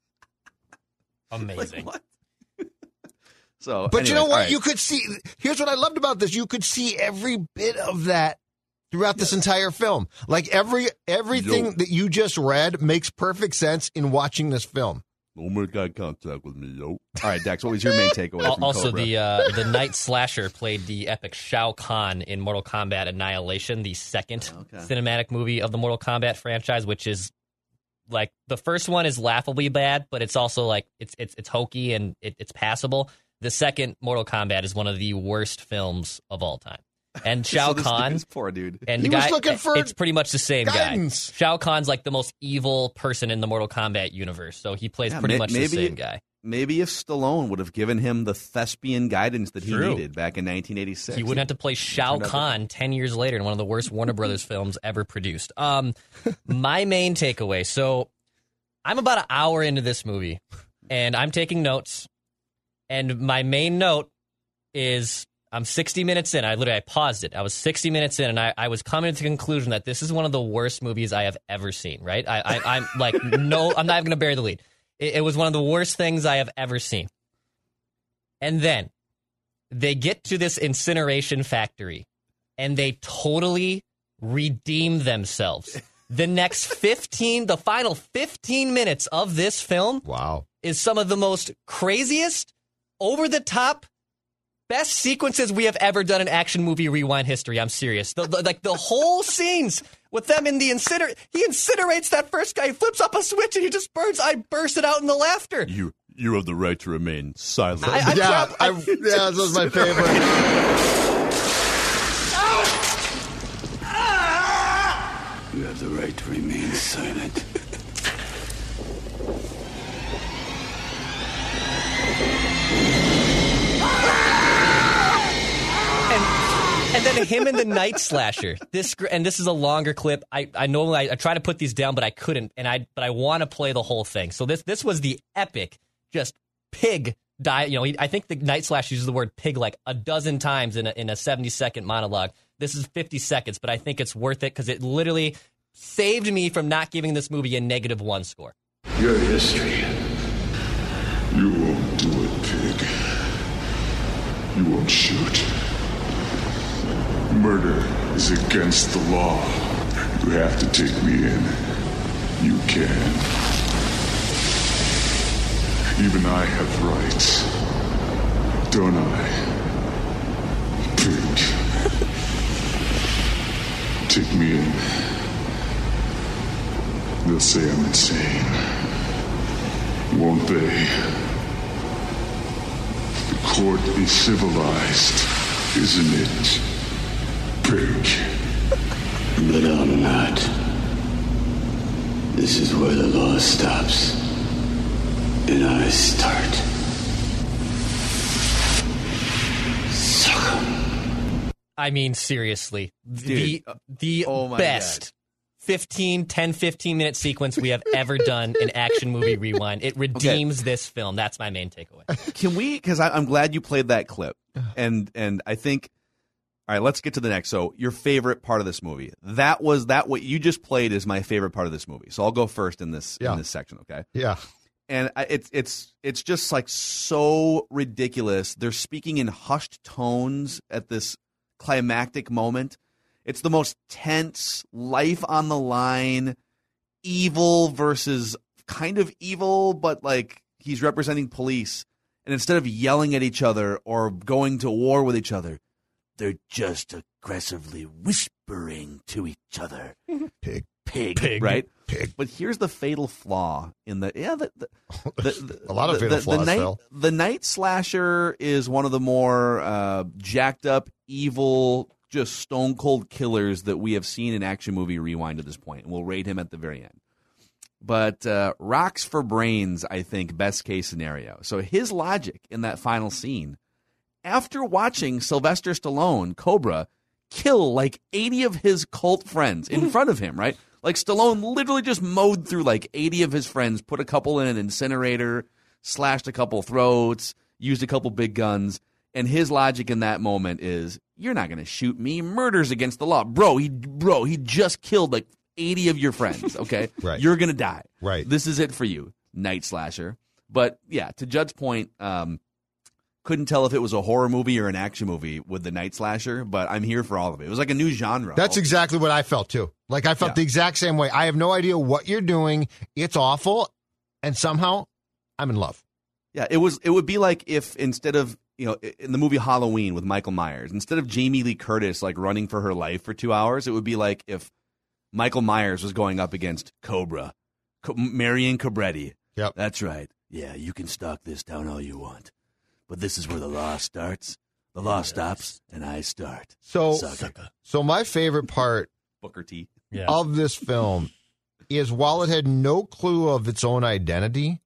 Amazing. Like, what? So, but anyways, you know what? right. You could see. Here's what I loved about this. You could see every bit of that throughout this entire film. Like everything that you just read makes perfect sense in watching this film. No make eye contact with me, yo. All right, Dex, what was your main takeaway from Also, Cobra? the Night Slasher played the epic Shao Kahn in Mortal Kombat Annihilation, the second cinematic movie of the Mortal Kombat franchise, which is like the first one is laughably bad, but it's also like it's hokey and it's passable. The second Mortal Kombat is one of the worst films of all time. And Shao Kahn, this poor dude, and he the guy, was looking for it's pretty much the same guidance. guy. Shao Kahn's like the most evil person in the Mortal Kombat universe, so he plays pretty much the same guy. maybe if Stallone would have given him the thespian guidance that he True. needed back in 1986. He wouldn't have to play Shao Kahn 10 years later in one of the worst Warner Brothers films ever produced. My main takeaway. So I'm about an hour into this movie, and I'm taking notes. And my main note is I'm 60 minutes in. I paused it. I was 60 minutes in, and I was coming to the conclusion that this is one of the worst movies I have ever seen, right? I'm like, no, I'm not even going to bury the lead. It was one of the worst things I have ever seen. And then they get to this incineration factory, and they totally redeem themselves. The final 15 minutes of this film is some of the most craziest, over-the-top, best sequences we have ever done in action movie rewind history. I'm serious. The whole scenes with them in the incinerator. He incinerates that first guy. He flips up a switch and he just burns. I bursted out in the laughter. You have the right to remain silent. This was my favorite. You have the right to remain silent. And then him and the Night Slasher. This is a longer clip. I normally I try to put these down, but I couldn't. But I want to play the whole thing. So this was the epic, just pig die. I think the Night Slasher uses the word pig like a dozen times in a 70-second monologue. This is 50 seconds, but I think it's worth it because it literally saved me from not giving this movie a -1 score. Your history. You won't do it, pig. You won't shoot. Murder is against the law. You have to take me in. You can. Even I have rights. Don't I? Pig. Take me in. They'll say I'm insane. Won't they? The court is civilized, isn't it? Pig. But I'm not. This is where the law stops. And I start. I mean, seriously. Dude. The best 10-15-minute sequence we have ever done in Action Movie Rewind. It redeems this film. That's my main takeaway. Can we, because I'm glad you played that clip. And I think, all right, let's get to the next. So your favorite part of this movie. What you just played is my favorite part of this movie. So I'll go first in this section, okay? Yeah. And it's just like so ridiculous. They're speaking in hushed tones at this climactic moment. It's the most tense, life on the line, evil versus kind of evil, but like he's representing police. And instead of yelling at each other or going to war with each other, they're just aggressively whispering to each other. Pig, right? Pig. But here's the fatal flaw in the a lot of fatal flaws. The Night Slasher is one of the more jacked up, evil, just stone cold killers that we have seen in Action Movie Rewind to this point, and we'll rate him at the very end. But rocks for brains, I think, best case scenario. So his logic in that final scene, after watching Sylvester Stallone, Cobra, kill like 80 of his cult friends in front of him, right? Like Stallone literally just mowed through like 80 of his friends, put a couple in an incinerator, slashed a couple throats, used a couple big guns. And his logic in that moment is, you're not going to shoot me. Murder's against the law. Bro, he just killed like 80 of your friends, okay? Right. You're going to die. Right. This is it for you, Night Slasher. But yeah, to Judd's point, couldn't tell if it was a horror movie or an action movie with the Night Slasher, but I'm here for all of it. It was like a new genre. That's exactly what I felt, too. Like, I felt the exact same way. I have no idea what you're doing. It's awful. And somehow, I'm in love. Yeah, it would be like if instead of, in the movie Halloween with Michael Myers, instead of Jamie Lee Curtis, like, running for her life for 2 hours, it would be like if Michael Myers was going up against Cobra, Marion Cobretti. Yep. That's right. Yeah, you can stalk this town all you want. But this is where the law starts. The law stops, and I start. So my favorite part Booker T. of this film is while it had no clue of its own identity,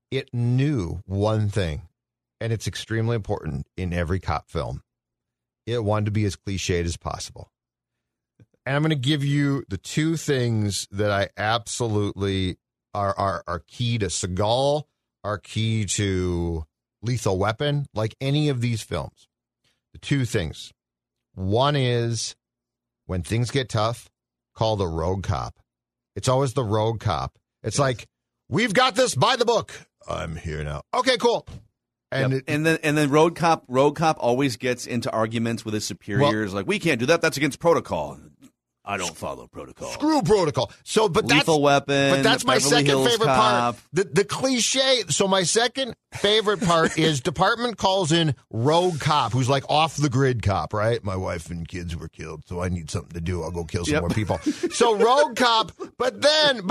it knew one thing, and it's extremely important in every cop film. It wanted to be as cliched as possible. And I'm going to give you the two things that I absolutely are key to Seagal, are key to Lethal Weapon, like any of these films. The two things. One is when things get tough, call the rogue cop. It's always the rogue cop. It's like, we've got this by the book. I'm here now. Okay, cool. And then rogue cop always gets into arguments with his superiors, like, we can't do that. That's against protocol. I don't follow protocol. Screw protocol. So, but Lethal Weapon. But that's my Beverly second Hills favorite Cop. part. The cliche. So my second favorite part is department calls in rogue cop, who's like off the grid cop, right? My wife and kids were killed, so I need something to do. I'll go kill some more people. So rogue cop, but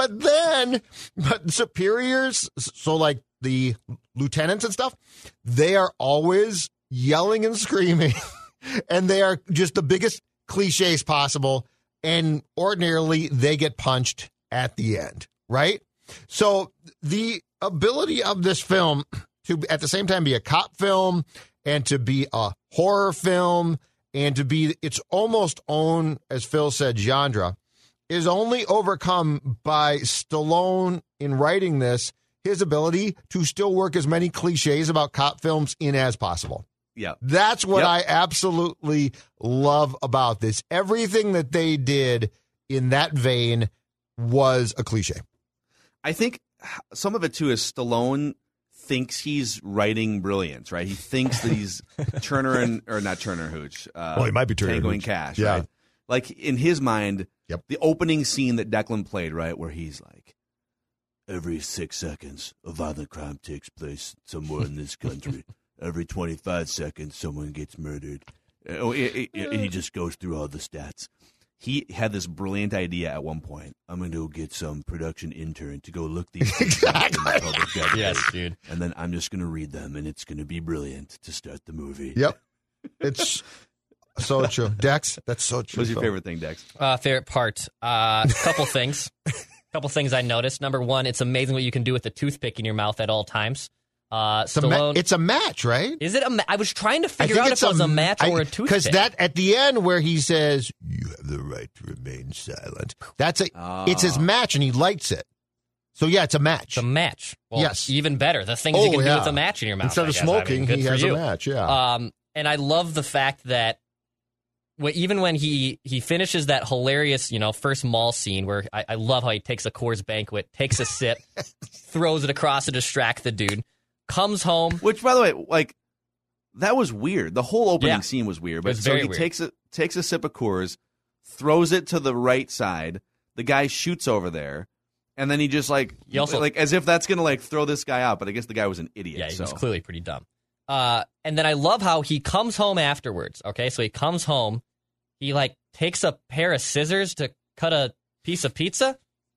superiors, so like the lieutenants and stuff, they are always yelling and screaming, and they are just the biggest cliches possible. And ordinarily, they get punched at the end, right? So the ability of this film to, at the same time, be a cop film and to be a horror film and to be its almost own, as Phil said, genre, is only overcome by Stallone in writing this, his ability to still work as many cliches about cop films in as possible. Yeah. That's what I absolutely love about this. Everything that they did in that vein was a cliche. I think some of it, too, is Stallone thinks he's writing brilliance, right? He thinks that he's Turner not Turner Hooch. Well, he might be Turner Tango Hooch. and Cash, Yeah. right? Like, in his mind, the opening scene that Declan played, right, where he's like, every 6 seconds, a violent crime takes place somewhere in this country. Every 25 seconds, someone gets murdered. He just goes through all the stats. He had this brilliant idea at one point. I'm going to go get some production intern to go look these things up in the public database. Yes, dude. And then I'm just going to read them, and it's going to be brilliant to start the movie. Yep. It's so true. Dex, that's so true. What's your favorite thing, Dex? Favorite part? Couple things. Couple things I noticed. Number one, it's amazing what you can do with a toothpick in your mouth at all times. Stallone, it's a match, right? Is it I was trying to figure out if it was a match or a toothpick. Because that at the end where he says, "You have the right to remain silent." It's his match, and he lights it. So yeah, it's a match. It's a match. Well, yes, even better. The things you can do with a match in your mouth. Instead of smoking, he has a match. Yeah. And I love the fact that even when he finishes that hilarious, first mall scene where I love how he takes a Coors Banquet, takes a sip, throws it across to distract the dude. Comes home. Which, by the way, like, that was weird. The whole opening scene was weird. But so he takes a sip of Coors, throws it to the right side. The guy shoots over there. And then he just, like as if that's going to, like, throw this guy out. But I guess the guy was an idiot. Yeah, he was clearly pretty dumb. And then I love how he comes home afterwards. Okay, so he comes home. He, like, takes a pair of scissors to cut a piece of pizza.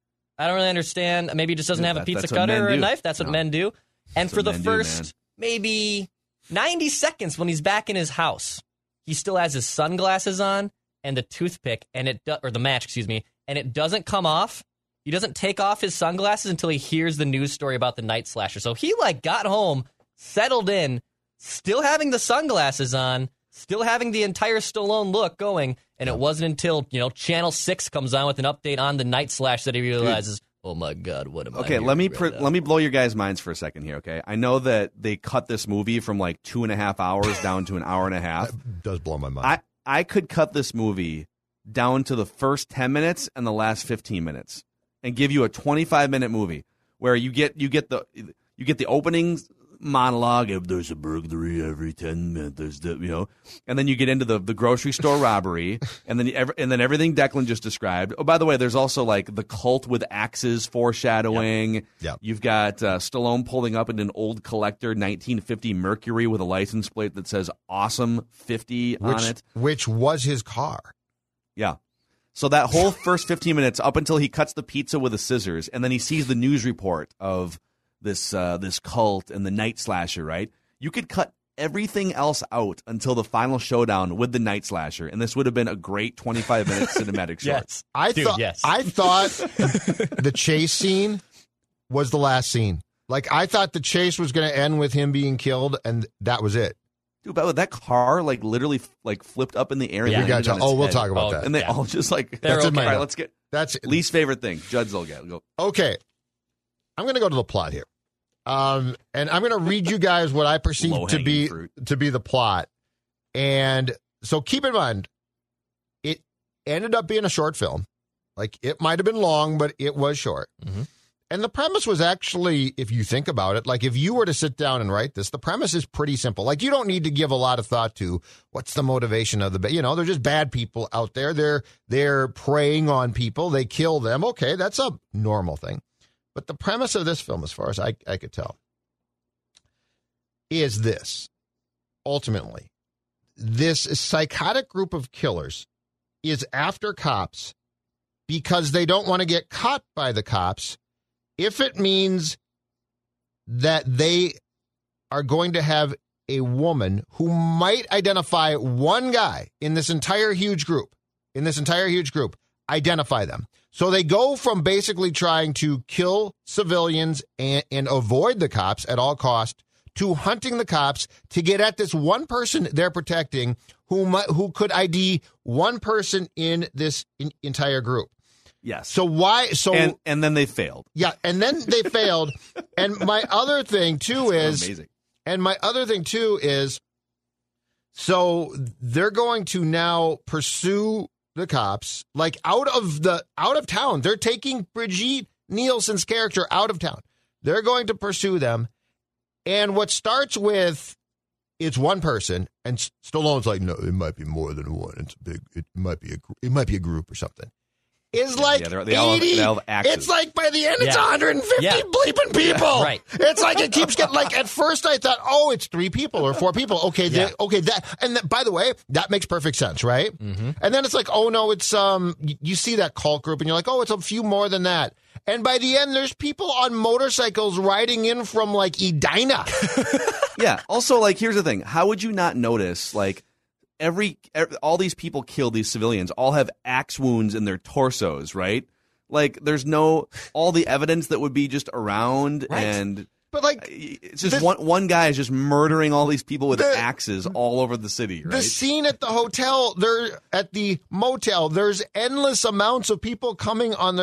I don't really understand. Maybe he just doesn't have a pizza cutter or a knife. That's what men do. And for the first maybe 90 seconds when he's back in his house, he still has his sunglasses on and the toothpick or the match, excuse me, and it doesn't come off. He doesn't take off his sunglasses until he hears the news story about the Night Slasher. So he got home, settled in, still having the sunglasses on, still having the entire Stallone look going, and it wasn't until, Channel 6 comes on with an update on the Night Slash that he realizes, oh my God, what am I Okay, doing let me right blow your guys' minds for a second here, okay? I know that they cut this movie from like 2.5 hours down to an hour and a half. That does blow my mind. I could cut this movie down to the first 10 minutes and the last 15 minutes and give you a 25-minute movie where you get the opening monologue of there's a burglary every 10 minutes, and then you get into the grocery store robbery, and then everything Declan just described. Oh, by the way, there's also like the cult with axes foreshadowing. Yep. You've got Stallone pulling up in an old collector 1950 Mercury with a license plate that says "Awesome 50" on it, which was his car. Yeah. So that whole first 15 minutes up until he cuts the pizza with the scissors, and then he sees the news report of this cult and the Night Slasher, right? You could cut everything else out until the final showdown with the Night Slasher, and this would have been a great 25-minute cinematic short. Yes. I thought the chase scene was the last scene. Like, I thought the chase was going to end with him being killed, and that was it. Dude, but that car literally flipped up in the air. Yeah. We'll talk about that. And they all just like That's all right. Let's get that's least favorite thing. Judd Zulgad, go. Okay, I'm going to go to the plot here, and I'm going to read you guys what I perceive to be the plot. And so keep in mind, it ended up being a short film. Like, it might have been long, but it was short. Mm-hmm. And the premise was actually, if you think about it, like if you were to sit down and write this, the premise is pretty simple. Like, you don't need to give a lot of thought to what's the motivation of they're just bad people out there. They're preying on people. They kill them. Okay, that's a normal thing. But the premise of this film, as far as I could tell, is this. Ultimately, this psychotic group of killers is after cops because they don't want to get caught by the cops if it means that they are going to have a woman who might identify one guy in this entire huge group, identify them. So they go from basically trying to kill civilians and avoid the cops at all costs to hunting the cops to get at this one person they're protecting who could ID one person in this entire group. Yes. So why? So and then they failed. Yeah, and then they failed. And my other thing too is amazing. And my other thing too is, so they're going to now pursue the cops like out of town. They're taking Brigitte Nielsen's character out of town. They're going to pursue them, and what starts with it's one person, and Stallone's like, no, it might be more than one. It's big. It might be a group or something. Is like 80. They all have axes. It's like by the end, it's 150 bleeping people. Right. It's like it keeps getting like. At first, I thought, oh, it's 3 people or 4 people. Okay, by the way, that makes perfect sense, right? Mm-hmm. And then it's like, oh no, it's you see that cult group, and you're like, oh, it's a few more than that. And by the end, there's people on motorcycles riding in from like Edina. Yeah. Also, like, here's the thing: how would you not notice, like? All these people killed, these civilians, all have axe wounds in their torsos, right? Like, there's all the evidence that would be just around, right. And but like it's just one guy is just murdering all these people with axes all over the city, right? The scene at the hotel, at the motel, there's endless amounts of people coming on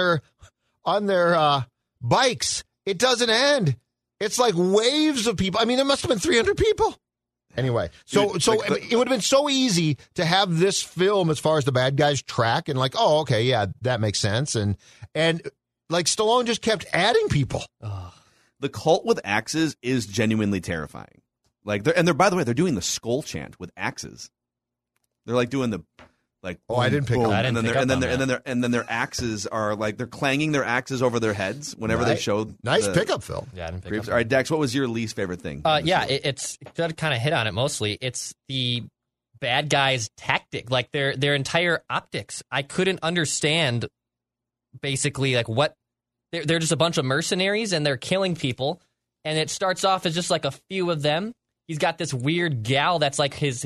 their bikes. It doesn't end. It's like waves of people. I mean, there must have been 300 people. Anyway, so it would have been so easy to have this film as far as the bad guys track and like, oh, okay, yeah, that makes sense. And like Stallone just kept adding people. The cult with axes is genuinely terrifying. Like, they're by the way, they're doing the skull chant with axes. They're like doing the like. Oh, I didn't pick up. And then their axes are like they're clanging their axes over their heads whenever they show. Nice pickup, Phil. Yeah, I didn't pick up. All right, Dex, what was your least favorite thing? It's kind of hit on it mostly. It's the bad guys' tactic, like their entire optics. I couldn't understand basically like what they're just a bunch of mercenaries and they're killing people. And it starts off as just like a few of them. He's got this weird gal that's like his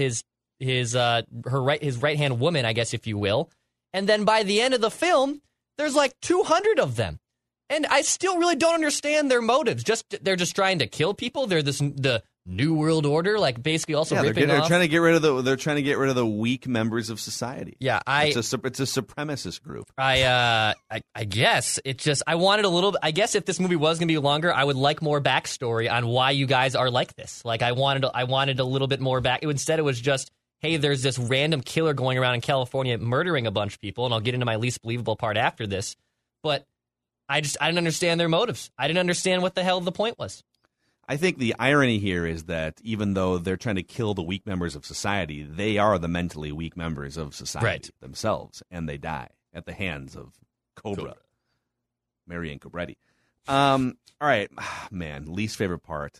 right hand woman, I guess, if you will. And then by the end of the film, there's like 200 of them. And I still really don't understand their motives. They're just trying to kill people. They're the New World Order, like basically also ripping off. They're trying to get rid of the weak members of society. Yeah, it's a supremacist group. I guess it just I wanted a little. I guess if this movie was going to be longer, I would like more backstory on why you guys are like this. Like I wanted a little bit more back. Instead, it was just, hey, there's this random killer going around in California murdering a bunch of people, and I'll get into my least believable part after this. But I didn't understand their motives. I didn't understand what the hell the point was. I think the irony here is that even though they're trying to kill the weak members of society, they are the mentally weak members of society themselves, and they die at the hands of Cobra. Marianne Cobretti. All right, man, least favorite part.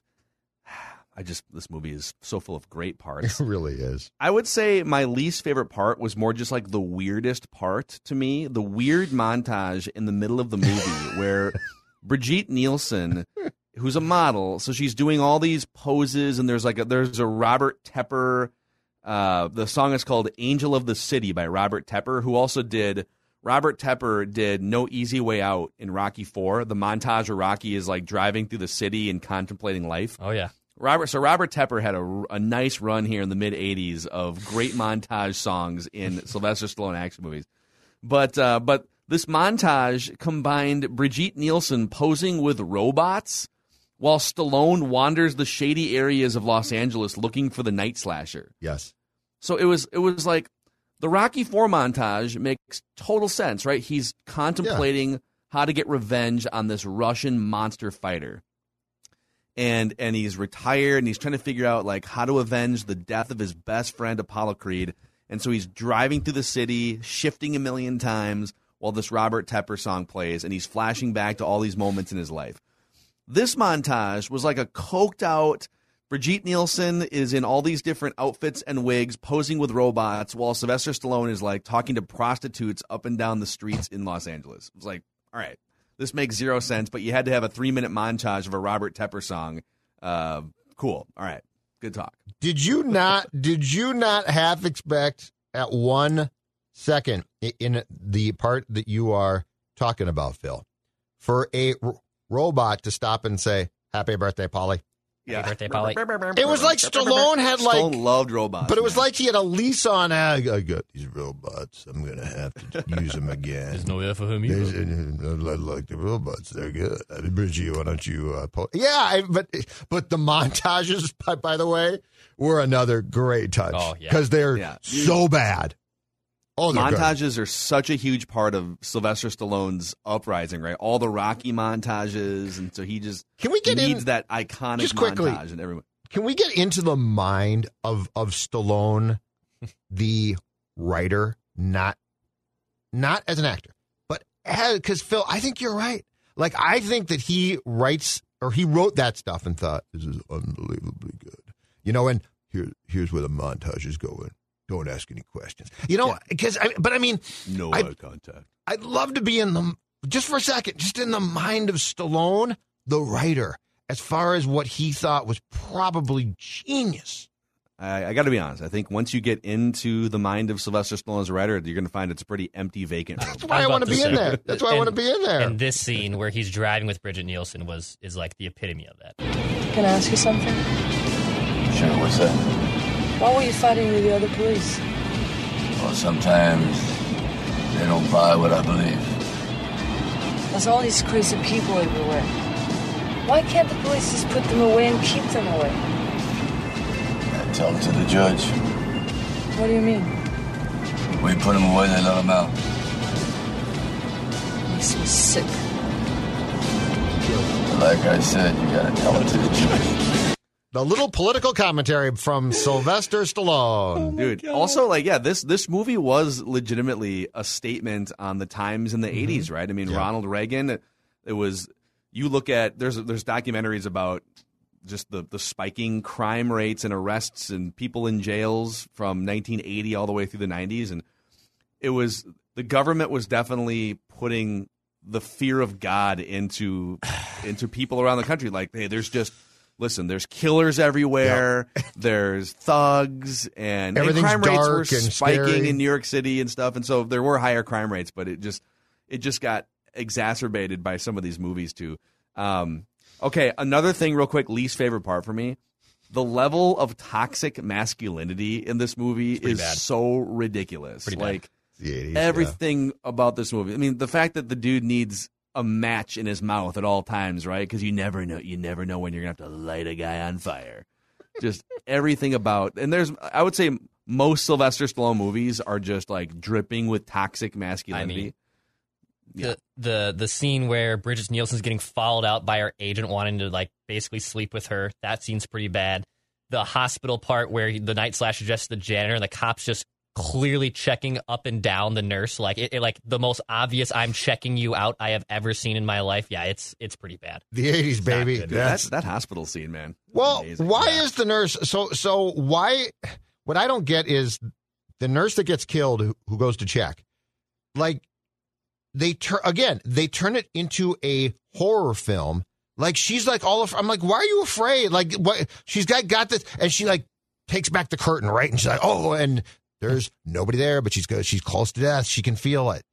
This movie is so full of great parts. It really is. I would say my least favorite part was more just like the weirdest part to me. The weird montage in the middle of the movie where Brigitte Nielsen, who's a model, so she's doing all these poses, and there's a Robert Tepper. The song is called "Angel of the City" by Robert Tepper, who also did Robert Tepper did No Easy Way Out in Rocky IV. The montage where Rocky is like driving through the city and contemplating life. Oh, yeah. Robert Tepper had a nice run here in the mid-'80s of great montage songs in Sylvester Stallone action movies. But this montage combined Brigitte Nielsen posing with robots while Stallone wanders the shady areas of Los Angeles looking for the night slasher. Yes. So it was like the Rocky IV montage makes total sense, right? He's contemplating how to get revenge on this Russian monster fighter. And he's retired, and he's trying to figure out like how to avenge the death of his best friend, Apollo Creed. And so he's driving through the city, shifting a million times while this Robert Tepper song plays, and he's flashing back to all these moments in his life. This montage was like a coked out Brigitte Nielsen is in all these different outfits and wigs, posing with robots, while Sylvester Stallone is like talking to prostitutes up and down the streets in Los Angeles. It was like, all right, this makes zero sense, but you had to have a 3-minute montage of a Robert Tepper song. Cool. All right. Good talk. Did you not half expect at 1 second in the part that you are talking about, Phil, for a robot to stop and say, "Happy birthday, Polly"? Yeah. Happy birthday, Polly. It was like Stallone had Stallone loved robots. But it was like he had a lease on, I got these robots. I'm going to have to use them again. There's no way for him either. I like the robots. They're good. Bridgie, why don't you Yeah, but the montages, by the way, were another great touch. Oh, yeah. Because they're so bad. Oh, montages are such a huge part of Sylvester Stallone's uprising, right? All the Rocky montages, and so he just needs that iconic just quickly, montage. And everyone. Can we get into the mind of Stallone, the writer, not as an actor, but because Phil, I think you're right. Like I think that he wrote that stuff and thought this is unbelievably good, and here's where the montage is going. Don't ask any questions. Because, no eye contact. I'd love to be just for a second, just in the mind of Stallone, the writer, as far as what he thought was probably genius. I got to be honest. I think once you get into the mind of Sylvester Stallone as a writer, you're going to find it's a pretty empty, vacant room. That's why I want to be in there. That's why I want to be in there. And this scene where he's driving with Brigitte Nielsen is like the epitome of that. Can I ask you something? Sure, what's that? Why were you fighting with the other police? Well, sometimes they don't buy what I believe. There's all these crazy people everywhere. Why can't the police just put them away and keep them away? I tell them to the judge. What do you mean? We put them away, they let them out. Makes me sick. Like I said, you gotta tell it to the judge. The little political commentary from Sylvester Stallone. Dude, also, this movie was legitimately a statement on the times in the 80s, right? I mean, Ronald Reagan, it was, you look at, there's documentaries about just the spiking crime rates and arrests and people in jails from 1980 all the way through the 90s. And it was, the government was definitely putting the fear of God into people around the country. Like, hey, there's killers everywhere. Yep. There's thugs, and crime rates were spiking scary in New York City and stuff. And so there were higher crime rates, but it just got exacerbated by some of these movies too. Okay, another thing, real quick, least favorite part for me: the level of toxic masculinity in this movie is bad. So ridiculous. Pretty like bad. 80s, everything about this movie. I mean, the fact that the dude needs a match in his mouth at all times, right? Because you never know when you're gonna have to light a guy on fire. Just everything about, and I would say most Sylvester Stallone movies are just like dripping with toxic masculinity. The scene where Brigitte Nielsen's getting followed out by her agent wanting to like basically sleep with her, that scene's pretty bad. The hospital part where the night slasher dresses the janitor and the cops just clearly checking up and down the nurse, like like the most obvious "I'm checking you out" I have ever seen in my life. Yeah, it's pretty bad. The 80s, baby. That's that hospital scene, man. Well, amazing. Why is the nurse so why? What I don't get is the nurse that gets killed who goes to check, like they turn it into a horror film. Like she's like I'm like, why are you afraid? Like what? She's got this, and she like takes back the curtain, right? And she's like, oh, and there's nobody there, but she's close to death. She can feel it.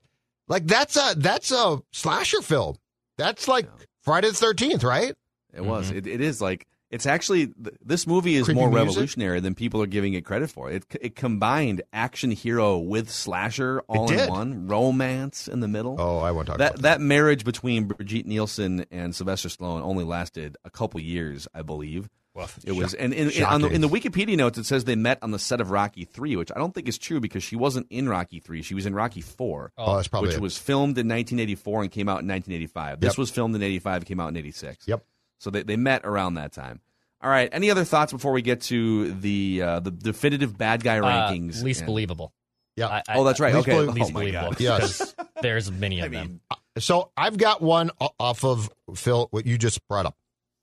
Like, that's a slasher film. That's like Friday the 13th, right? It was. It is like, it's actually, this movie is Creepy more music? revolutionary than people are giving it credit for. It combined action hero with slasher all in one, romance in the middle. Oh, I won't talk that. about that. That marriage between Brigitte Nielsen and Sylvester Stallone only lasted a couple years, I believe. It was, and in the Wikipedia notes, it says they met on the set of Rocky III, which I don't think is true because she wasn't in Rocky III. She was in Rocky IV, that's probably which was filmed in 1984 and came out in 1985. This was filmed in 85, came out in 86. Yep. So they met around that time. All right. Any other thoughts before we get to the definitive bad guy rankings? Least believable. Yeah. That's right. Okay. Least my believable. God. Yes. There's many of them. So I've got one off of, Phil, what you just brought up.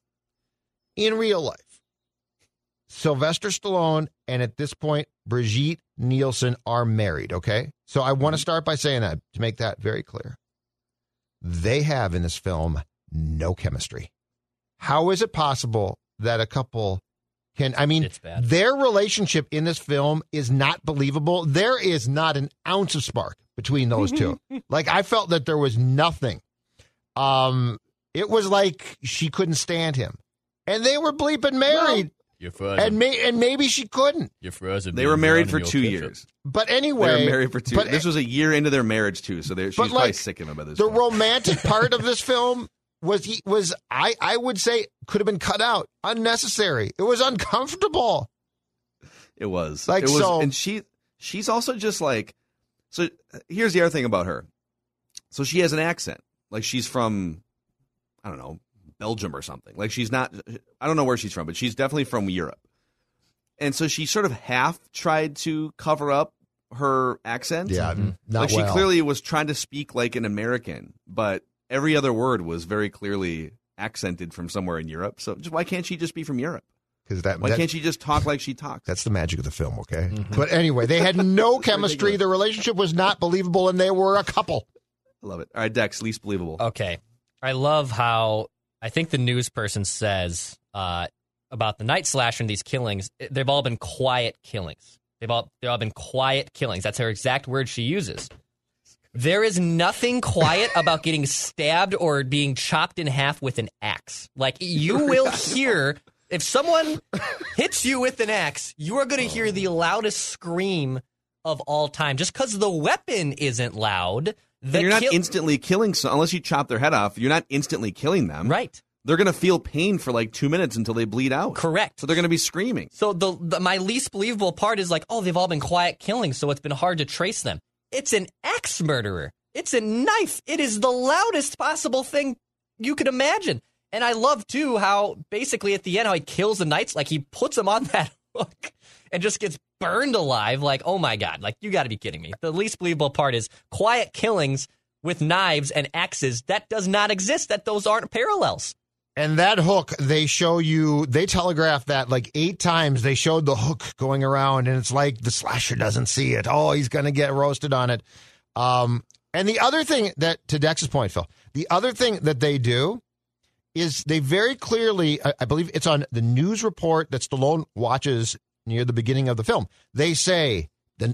In real life, Sylvester Stallone and at this point, Brigitte Nielsen are married, okay? So I want to start by saying that to make that very clear. They have in this film no chemistry. How is it possible that a couple can, their relationship in this film is not believable. There is not an ounce of spark between those two. Like, I felt that there was nothing. It was like she couldn't stand him. And they were bleeping married. You're frozen. And maybe she couldn't. You're frozen. They were married for 2 years. But anyway. They were married for 2 years. This was a year into their marriage, too, so she's probably sick of him by this point. The romantic part of this film was I would say could have been cut out. Unnecessary. It was uncomfortable. It was. Like, it was, so. And she's also just like, so here's the other thing about her. So she has an accent. Like, she's from, I don't know, Belgium or something. Like, she's not, I don't know where she's from, but she's definitely from Europe. And so she sort of half tried to cover up her accent. Yeah, not like, she well. clearly was trying to speak like an American, but every other word was very clearly accented from somewhere in Europe. So why can't she just be from Europe? Why can't she just talk like she talks? That's the magic of the film, okay? But anyway, they had no chemistry. The relationship was not believable, and they were a couple. I love it. All right, Dex, least believable. Okay. I love how I think the news person says about the Night Slasher and these killings, they've all been quiet killings. They've all been quiet killings. That's her exact word she uses. There is nothing quiet about getting stabbed or being chopped in half with an axe. Like, you will hear, if someone hits you with an axe, you are going to hear the loudest scream of all time. Just because the weapon isn't loud. You're not instantly killing unless you chop their head off. You're not instantly killing them. Right. They're going to feel pain for like 2 minutes until they bleed out. Correct. So they're going to be screaming. So my least believable part is like, oh, they've all been quiet killings, so it's been hard to trace them. It's an axe murderer. It's a knife. It is the loudest possible thing you could imagine. And I love, too, how basically at the end, how he kills the knights, like he puts them on that hook and just gets burned alive. Like, oh, my God. Like, you got to be kidding me. The least believable part is quiet killings with knives and axes. That does not exist. Those aren't parallels. And that hook, they telegraph that like 8 times. They showed the hook going around, and it's like the slasher doesn't see it. Oh, he's going to get roasted on it. And the other thing that, to Dex's point, Phil, the other thing that they do is they very clearly, I believe it's on the news report that Stallone watches near the beginning of the film. They say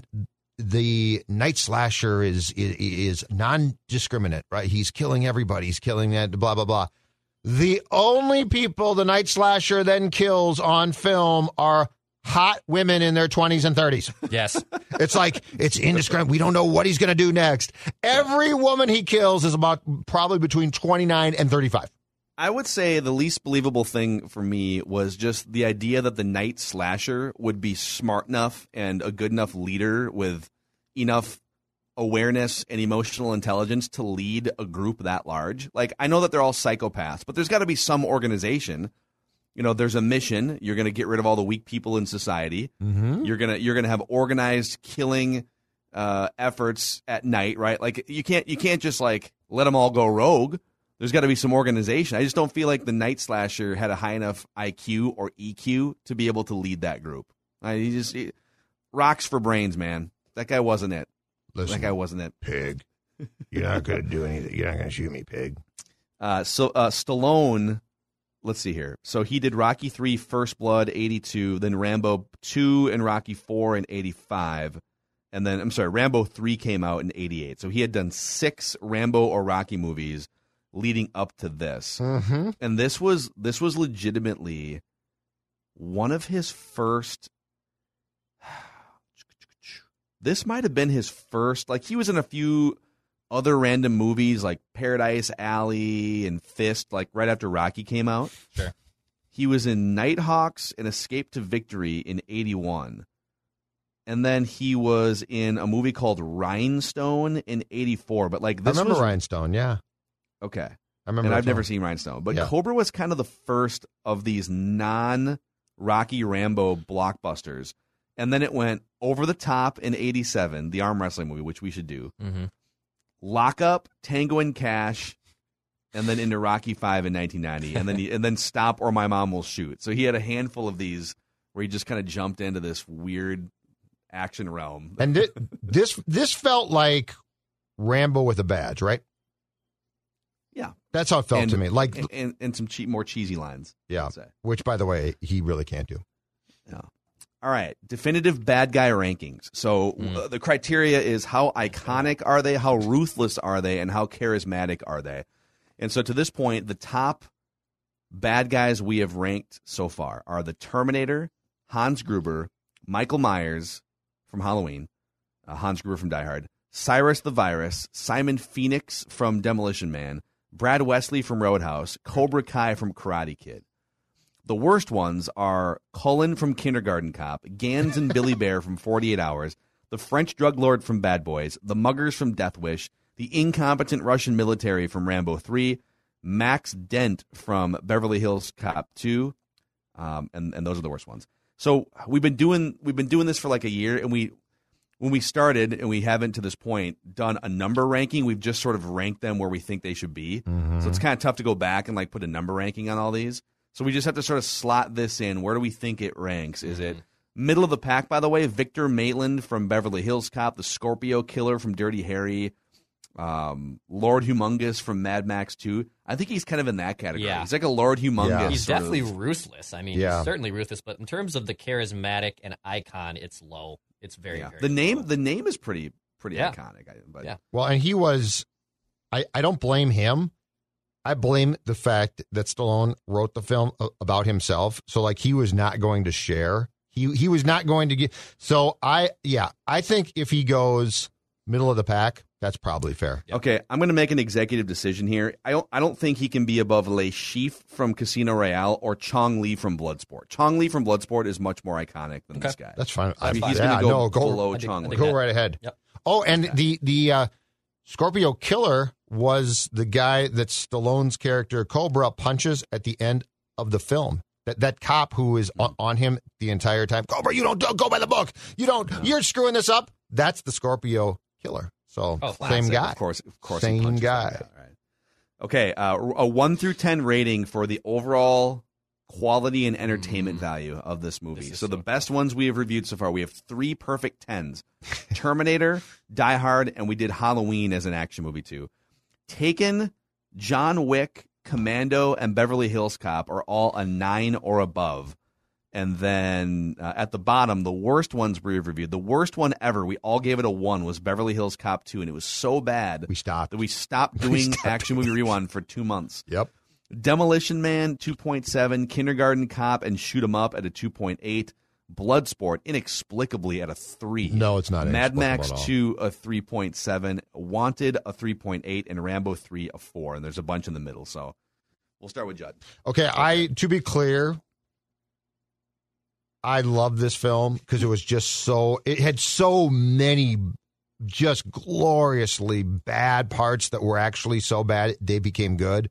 the Night Slasher is non-discriminate, right? He's killing everybody. He's killing that, blah, blah, blah. The only people the Night Slasher then kills on film are hot women in their 20s and 30s. Yes. It's like, it's indiscriminate. We don't know what he's going to do next. Every woman he kills is about probably between 29 and 35. I would say the least believable thing for me was just the idea that the Night Slasher would be smart enough and a good enough leader with enough awareness and emotional intelligence to lead a group that large. Like, I know that they're all psychopaths, but there's got to be some organization. You know, there's a mission. You're going to get rid of all the weak people in society. Mm-hmm. You're gonna have organized killing efforts at night, right? Like, you can't just like let them all go rogue. There's got to be some organization. I just don't feel like the Night Slasher had a high enough IQ or EQ to be able to lead that group. He rocks for brains, man. That guy wasn't it. Listen, that guy wasn't it. Pig. You're not going to do anything. You're not going to shoot me, pig. So Stallone, let's see here. So he did Rocky III, First Blood, 82, then Rambo 2 and Rocky IV in 85. And then, I'm sorry, Rambo 3 came out in 88. So he had done 6 Rambo or Rocky movies leading up to this. Mm-hmm. And this was legitimately one of his first. This might have been his first. Like, he was in a few other random movies like Paradise Alley and Fist, like right after Rocky came out. Sure. He was in Nighthawks and Escape to Victory in 81. And then he was in a movie called Rhinestone in 84. But like this I remember Rhinestone, yeah. Okay. I remember. And I've never seen Rhinestone. But Yeah. Cobra was kind of the first of these non-Rocky Rambo blockbusters. And then it went Over the Top in 87, the arm wrestling movie, which we should do. Mm-hmm. Lock Up, Tango and Cash, and then into Rocky 5 in 1990. And then Stop or My Mom Will Shoot. So he had a handful of these where he just kind of jumped into this weird action realm. And this felt like Rambo with a badge, right? Yeah. That's how it felt to me. Like, and some more cheesy lines. yeah, I'd say. which, by the way, he really can't do. Yeah. All right. Definitive bad guy rankings. So the criteria is how iconic are they, how ruthless are they, and how charismatic are they? And so to this point, the top bad guys we have ranked so far are the Terminator, Hans Gruber, Michael Myers from Halloween, Hans Gruber from Die Hard, Cyrus the Virus, Simon Phoenix from Demolition Man, Brad Wesley from Roadhouse, Cobra Kai from Karate Kid. The worst ones are Cullen from Kindergarten Cop, Gans and Billy Bear from 48 Hours, the French drug lord from Bad Boys, the Muggers from Death Wish, the incompetent Russian military from Rambo 3, Max Dent from Beverly Hills Cop 2, and those are the worst ones. So we've been doing this for like a year, and when we started, and we haven't to this point done a number ranking, we've just sort of ranked them where we think they should be. Mm-hmm. So it's kind of tough to go back and like put a number ranking on all these. So we just have to sort of slot this in. Where do we think it ranks? Is it middle of the pack, by the way? Victor Maitland from Beverly Hills Cop, the Scorpio Killer from Dirty Harry, Lord Humongous from Mad Max 2. I think he's kind of in that category. Yeah. He's like a Lord Humongous. Yeah. He's sort definitely of. ruthless. I mean, Yeah. he's certainly ruthless, but in terms of the charismatic and icon, it's low. It's very, Yeah. very low. The name is pretty Yeah. iconic. But Yeah. Well, and he was, I don't blame him. I blame the fact that Stallone wrote the film about himself. So, like, he was not going to share. He was not going to get. So, I think if he goes middle of the pack, that's probably fair. Yep. Okay, I'm going to make an executive decision here. I don't think he can be above Le Chiffre from Casino Royale or Chong Li from Bloodsport. Chong Li from Bloodsport is much more iconic than this guy. That's fine. I mean, That's he's fine. going to Yeah, go below Chong Li. Go right ahead. Yep. Oh, and the Scorpio Killer was the guy that Stallone's character Cobra punches at the end of the film. That cop who is on him the entire time. Cobra, you don't go by the book. You don't. No. You're screwing this up. That's the Scorpio Killer. So same guy. Of course. Same guy. Right. Okay, a 1 through 10 rating for the overall quality and entertainment value of this movie. So the best ones we have reviewed so far, we have 3 perfect 10s. Terminator, Die Hard, and we did Halloween as an action movie too. Taken, John Wick, Commando, and Beverly Hills Cop are all a 9 or above. And then at the bottom, the worst ones we've reviewed, the worst one ever, we all gave it a 1, was Beverly Hills Cop 2, and it was so bad that we stopped doing Action Movie Rewind for 2 months. Yep. Demolition Man, 2.7, Kindergarten Cop and Shoot 'Em Up at a 2.8, Bloodsport, inexplicably at a 3. No, it's not. Mad Max 2, a 3.7, Wanted, a 3.8, and Rambo 3, a 4. And there's a bunch in the middle, so we'll start with Judd. Okay, to be clear, I love this film because it had so many just gloriously bad parts that were actually so bad they became good.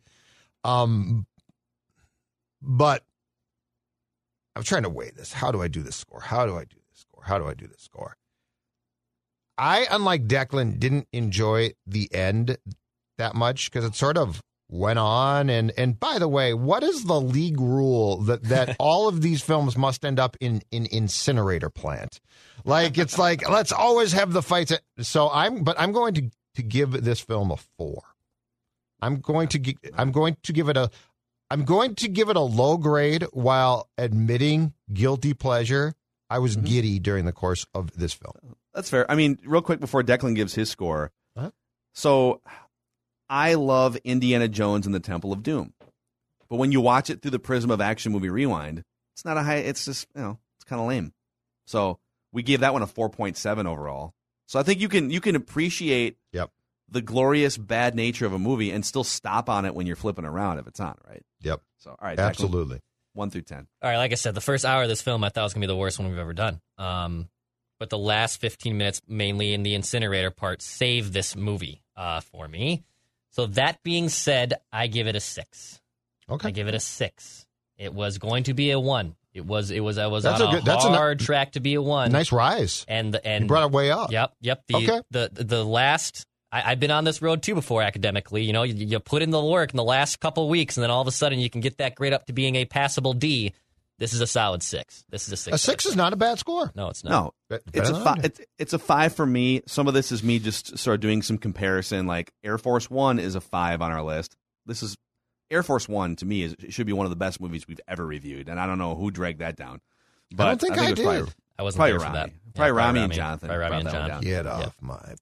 But I'm trying to weigh this. How do I do this score? I, unlike Declan, didn't enjoy the end that much because it sort of went on. And by the way, what is the league rule that all of these films must end up in incinerator plant? Like, it's like, let's always have the fights. So I'm going to give this film a 4. I'm going to give it a low grade while admitting guilty pleasure. I was giddy during the course of this film. That's fair. I mean, real quick before Declan gives his score. Huh? So I love Indiana Jones and the Temple of Doom. But when you watch it through the prism of Action Movie Rewind, it's not a high, it's just, it's kind of lame. So we gave that one a 4.7 overall. So I think you can appreciate the glorious bad nature of a movie and still stop on it when you're flipping around if it's on, right? Yep. So, all right. Absolutely. 1 through 10. All right, like I said, the first hour of this film I thought was going to be the worst one we've ever done. But the last 15 minutes, mainly in the incinerator part, saved this movie for me. So that being said, I give it a 6. Okay. I give it a 6. It was going to be a 1. I was That's on a hard track to be a 1. Nice rise. And you brought it way up. Yep. The last. I've been on this road too before academically. You know, you put in the work in the last couple weeks, and then all of a sudden you can get that grade up to being a passable D. This is a solid 6. This is a 6. A 6 is not a bad score. No, it's not. No, it's a 5 for me. Some of this is me just sort of doing some comparison. Like Air Force One is a 5 on our list. This is Air Force One to me it should be one of the best movies we've ever reviewed, and I don't know who dragged that down. But I don't think I did. I wasn't there for that. Probably Rami and Jonathan. Probably Rami and John. Get off my plane.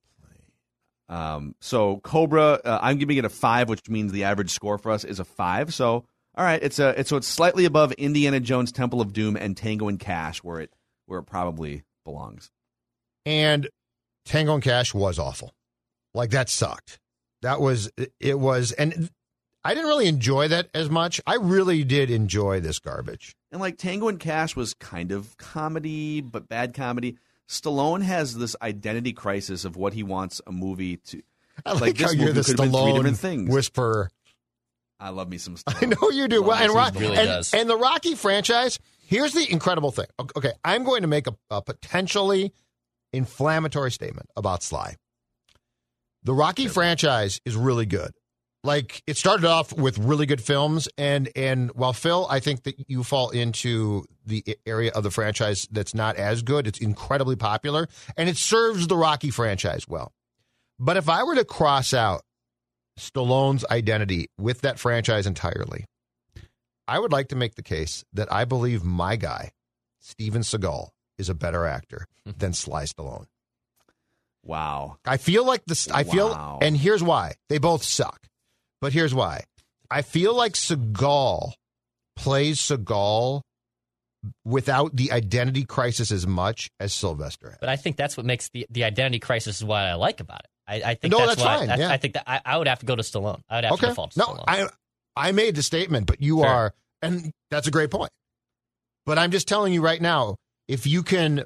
So Cobra, I'm giving it a 5, which means the average score for us is a 5. So all right, it's slightly above Indiana Jones, Temple of Doom, and Tango and Cash, where it probably belongs. And Tango and Cash was awful. Like that sucked. It was, and I didn't really enjoy that as much. I really did enjoy this garbage. And like Tango and Cash was kind of comedy, but bad comedy. Stallone has this identity crisis of what he wants a movie to. I like this how you're the Stallone whisperer. I love me some Stallone. I know you do. Well, does. And the Rocky franchise, here's the incredible thing. Okay, I'm going to make a potentially inflammatory statement about Sly. The Rocky franchise is really good. Like, it started off with really good films, and while Phil, I think that you fall into the area of the franchise that's not as good. It's incredibly popular, and it serves the Rocky franchise well. But if I were to cross out Stallone's identity with that franchise entirely, I would like to make the case that I believe my guy, Steven Seagal, is a better actor than Sly Stallone. Wow. I feel like and here's why. They both suck. But here's why. I feel like Seagal plays Seagal without the identity crisis as much as Sylvester has. But I think that's what makes the identity crisis is what I like about it. I think that's fine. I think that I would have to go to Stallone. I would have to default to Stallone. No, I made the statement, but you are, and that's a great point. But I'm just telling you right now, if you can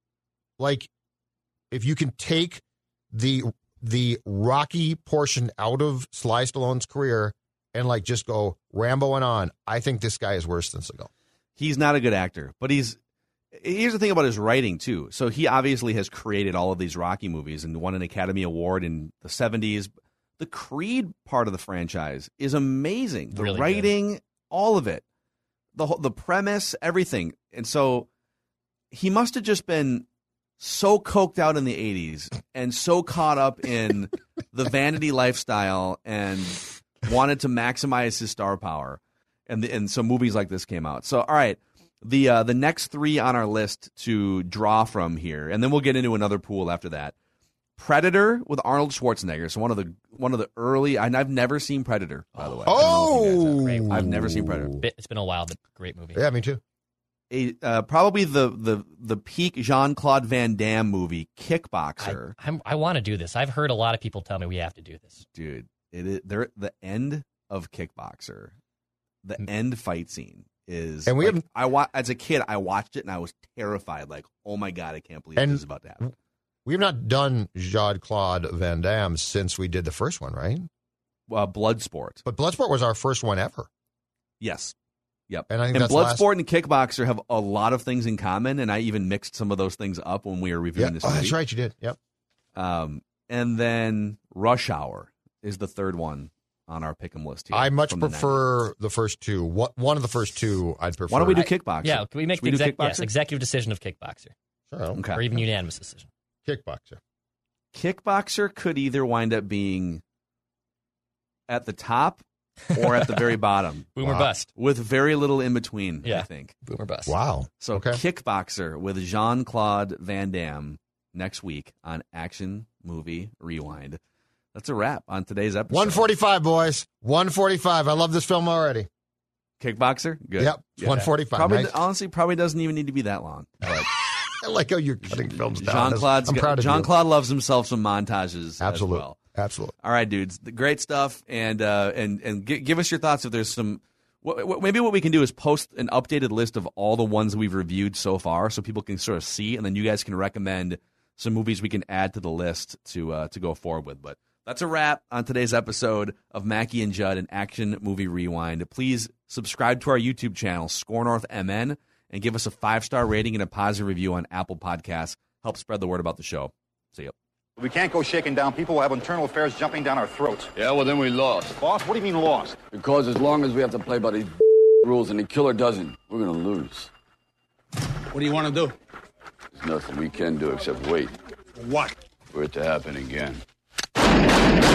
take the Rocky portion out of Sly Stallone's career and just go Rambo-ing on, I think this guy is worse than Seagal. He's not a good actor, but here's the thing about his writing too. So he obviously has created all of these Rocky movies and won an Academy Award in the 70s. The Creed part of the franchise is amazing. The really writing, good. All of it, the premise, everything. And so he must have just been so coked out in the 80s and so caught up in the vanity lifestyle and wanted to maximize his star power. And so movies like this came out. So, all right, the next 3 on our list to draw from here, and then we'll get into another pool after that. Predator with Arnold Schwarzenegger. So one of the early. I've never seen Predator, by the way. Oh, I've never seen Predator. It's been a while, but great movie. Yeah, me too. Probably the peak Jean-Claude Van Damme movie, Kickboxer. I want to do this. I've heard a lot of people tell me we have to do this. Dude, the end of Kickboxer, the end fight scene is. And as a kid, I watched it and I was terrified. Like, oh my God, I can't believe this is about to happen. We've not done Jean-Claude Van Damme since we did the first one, right? Bloodsport. But Bloodsport was our first one ever. Yes. Yep. And I think Bloodsport and Kickboxer have a lot of things in common, and I even mixed some of those things up when we were reviewing this movie. Oh, that's right, you did. Yep. And then Rush Hour is the third one on our pick'em list here. I much prefer the first two. One of the first two I'd prefer. Why don't we do Kickboxer? Yeah, can we make the executive decision of Kickboxer? Sure. Okay. Or even unanimous decision. Kickboxer. Kickboxer could either wind up being at the top or at the very bottom. Boom or bust. With very little in between, Yeah. I think. Boom or bust. Wow. So Okay. Kickboxer with Jean-Claude Van Damme next week on Action Movie Rewind. That's a wrap on today's episode. 145, boys. 145. I love this film already. Kickboxer? Good. Yep. 145. Probably, Nice. honestly, probably doesn't even need to be that long. But I like how you're cutting films down. I'm proud of you. Jean-Claude loves himself some montages Absolutely. as well. Absolutely. All right, dudes. Great stuff. And give us your thoughts if there's some. Maybe what we can do is post an updated list of all the ones we've reviewed so far, so people can sort of see, and then you guys can recommend some movies we can add to the list to go forward with. But that's a wrap on today's episode of Mackie and Judd, an Action Movie Rewind. Please subscribe to our YouTube channel, Score North MN, and give us a 5-star rating and a positive review on Apple Podcasts. Help spread the word about the show. See you. We can't go shaking down people who have internal affairs jumping down our throats. Yeah, well, then we lost. Boss, what do you mean lost? Because as long as we have to play by these rules and the killer doesn't, we're going to lose. What do you want to do? There's nothing we can do except wait What? for it to happen again.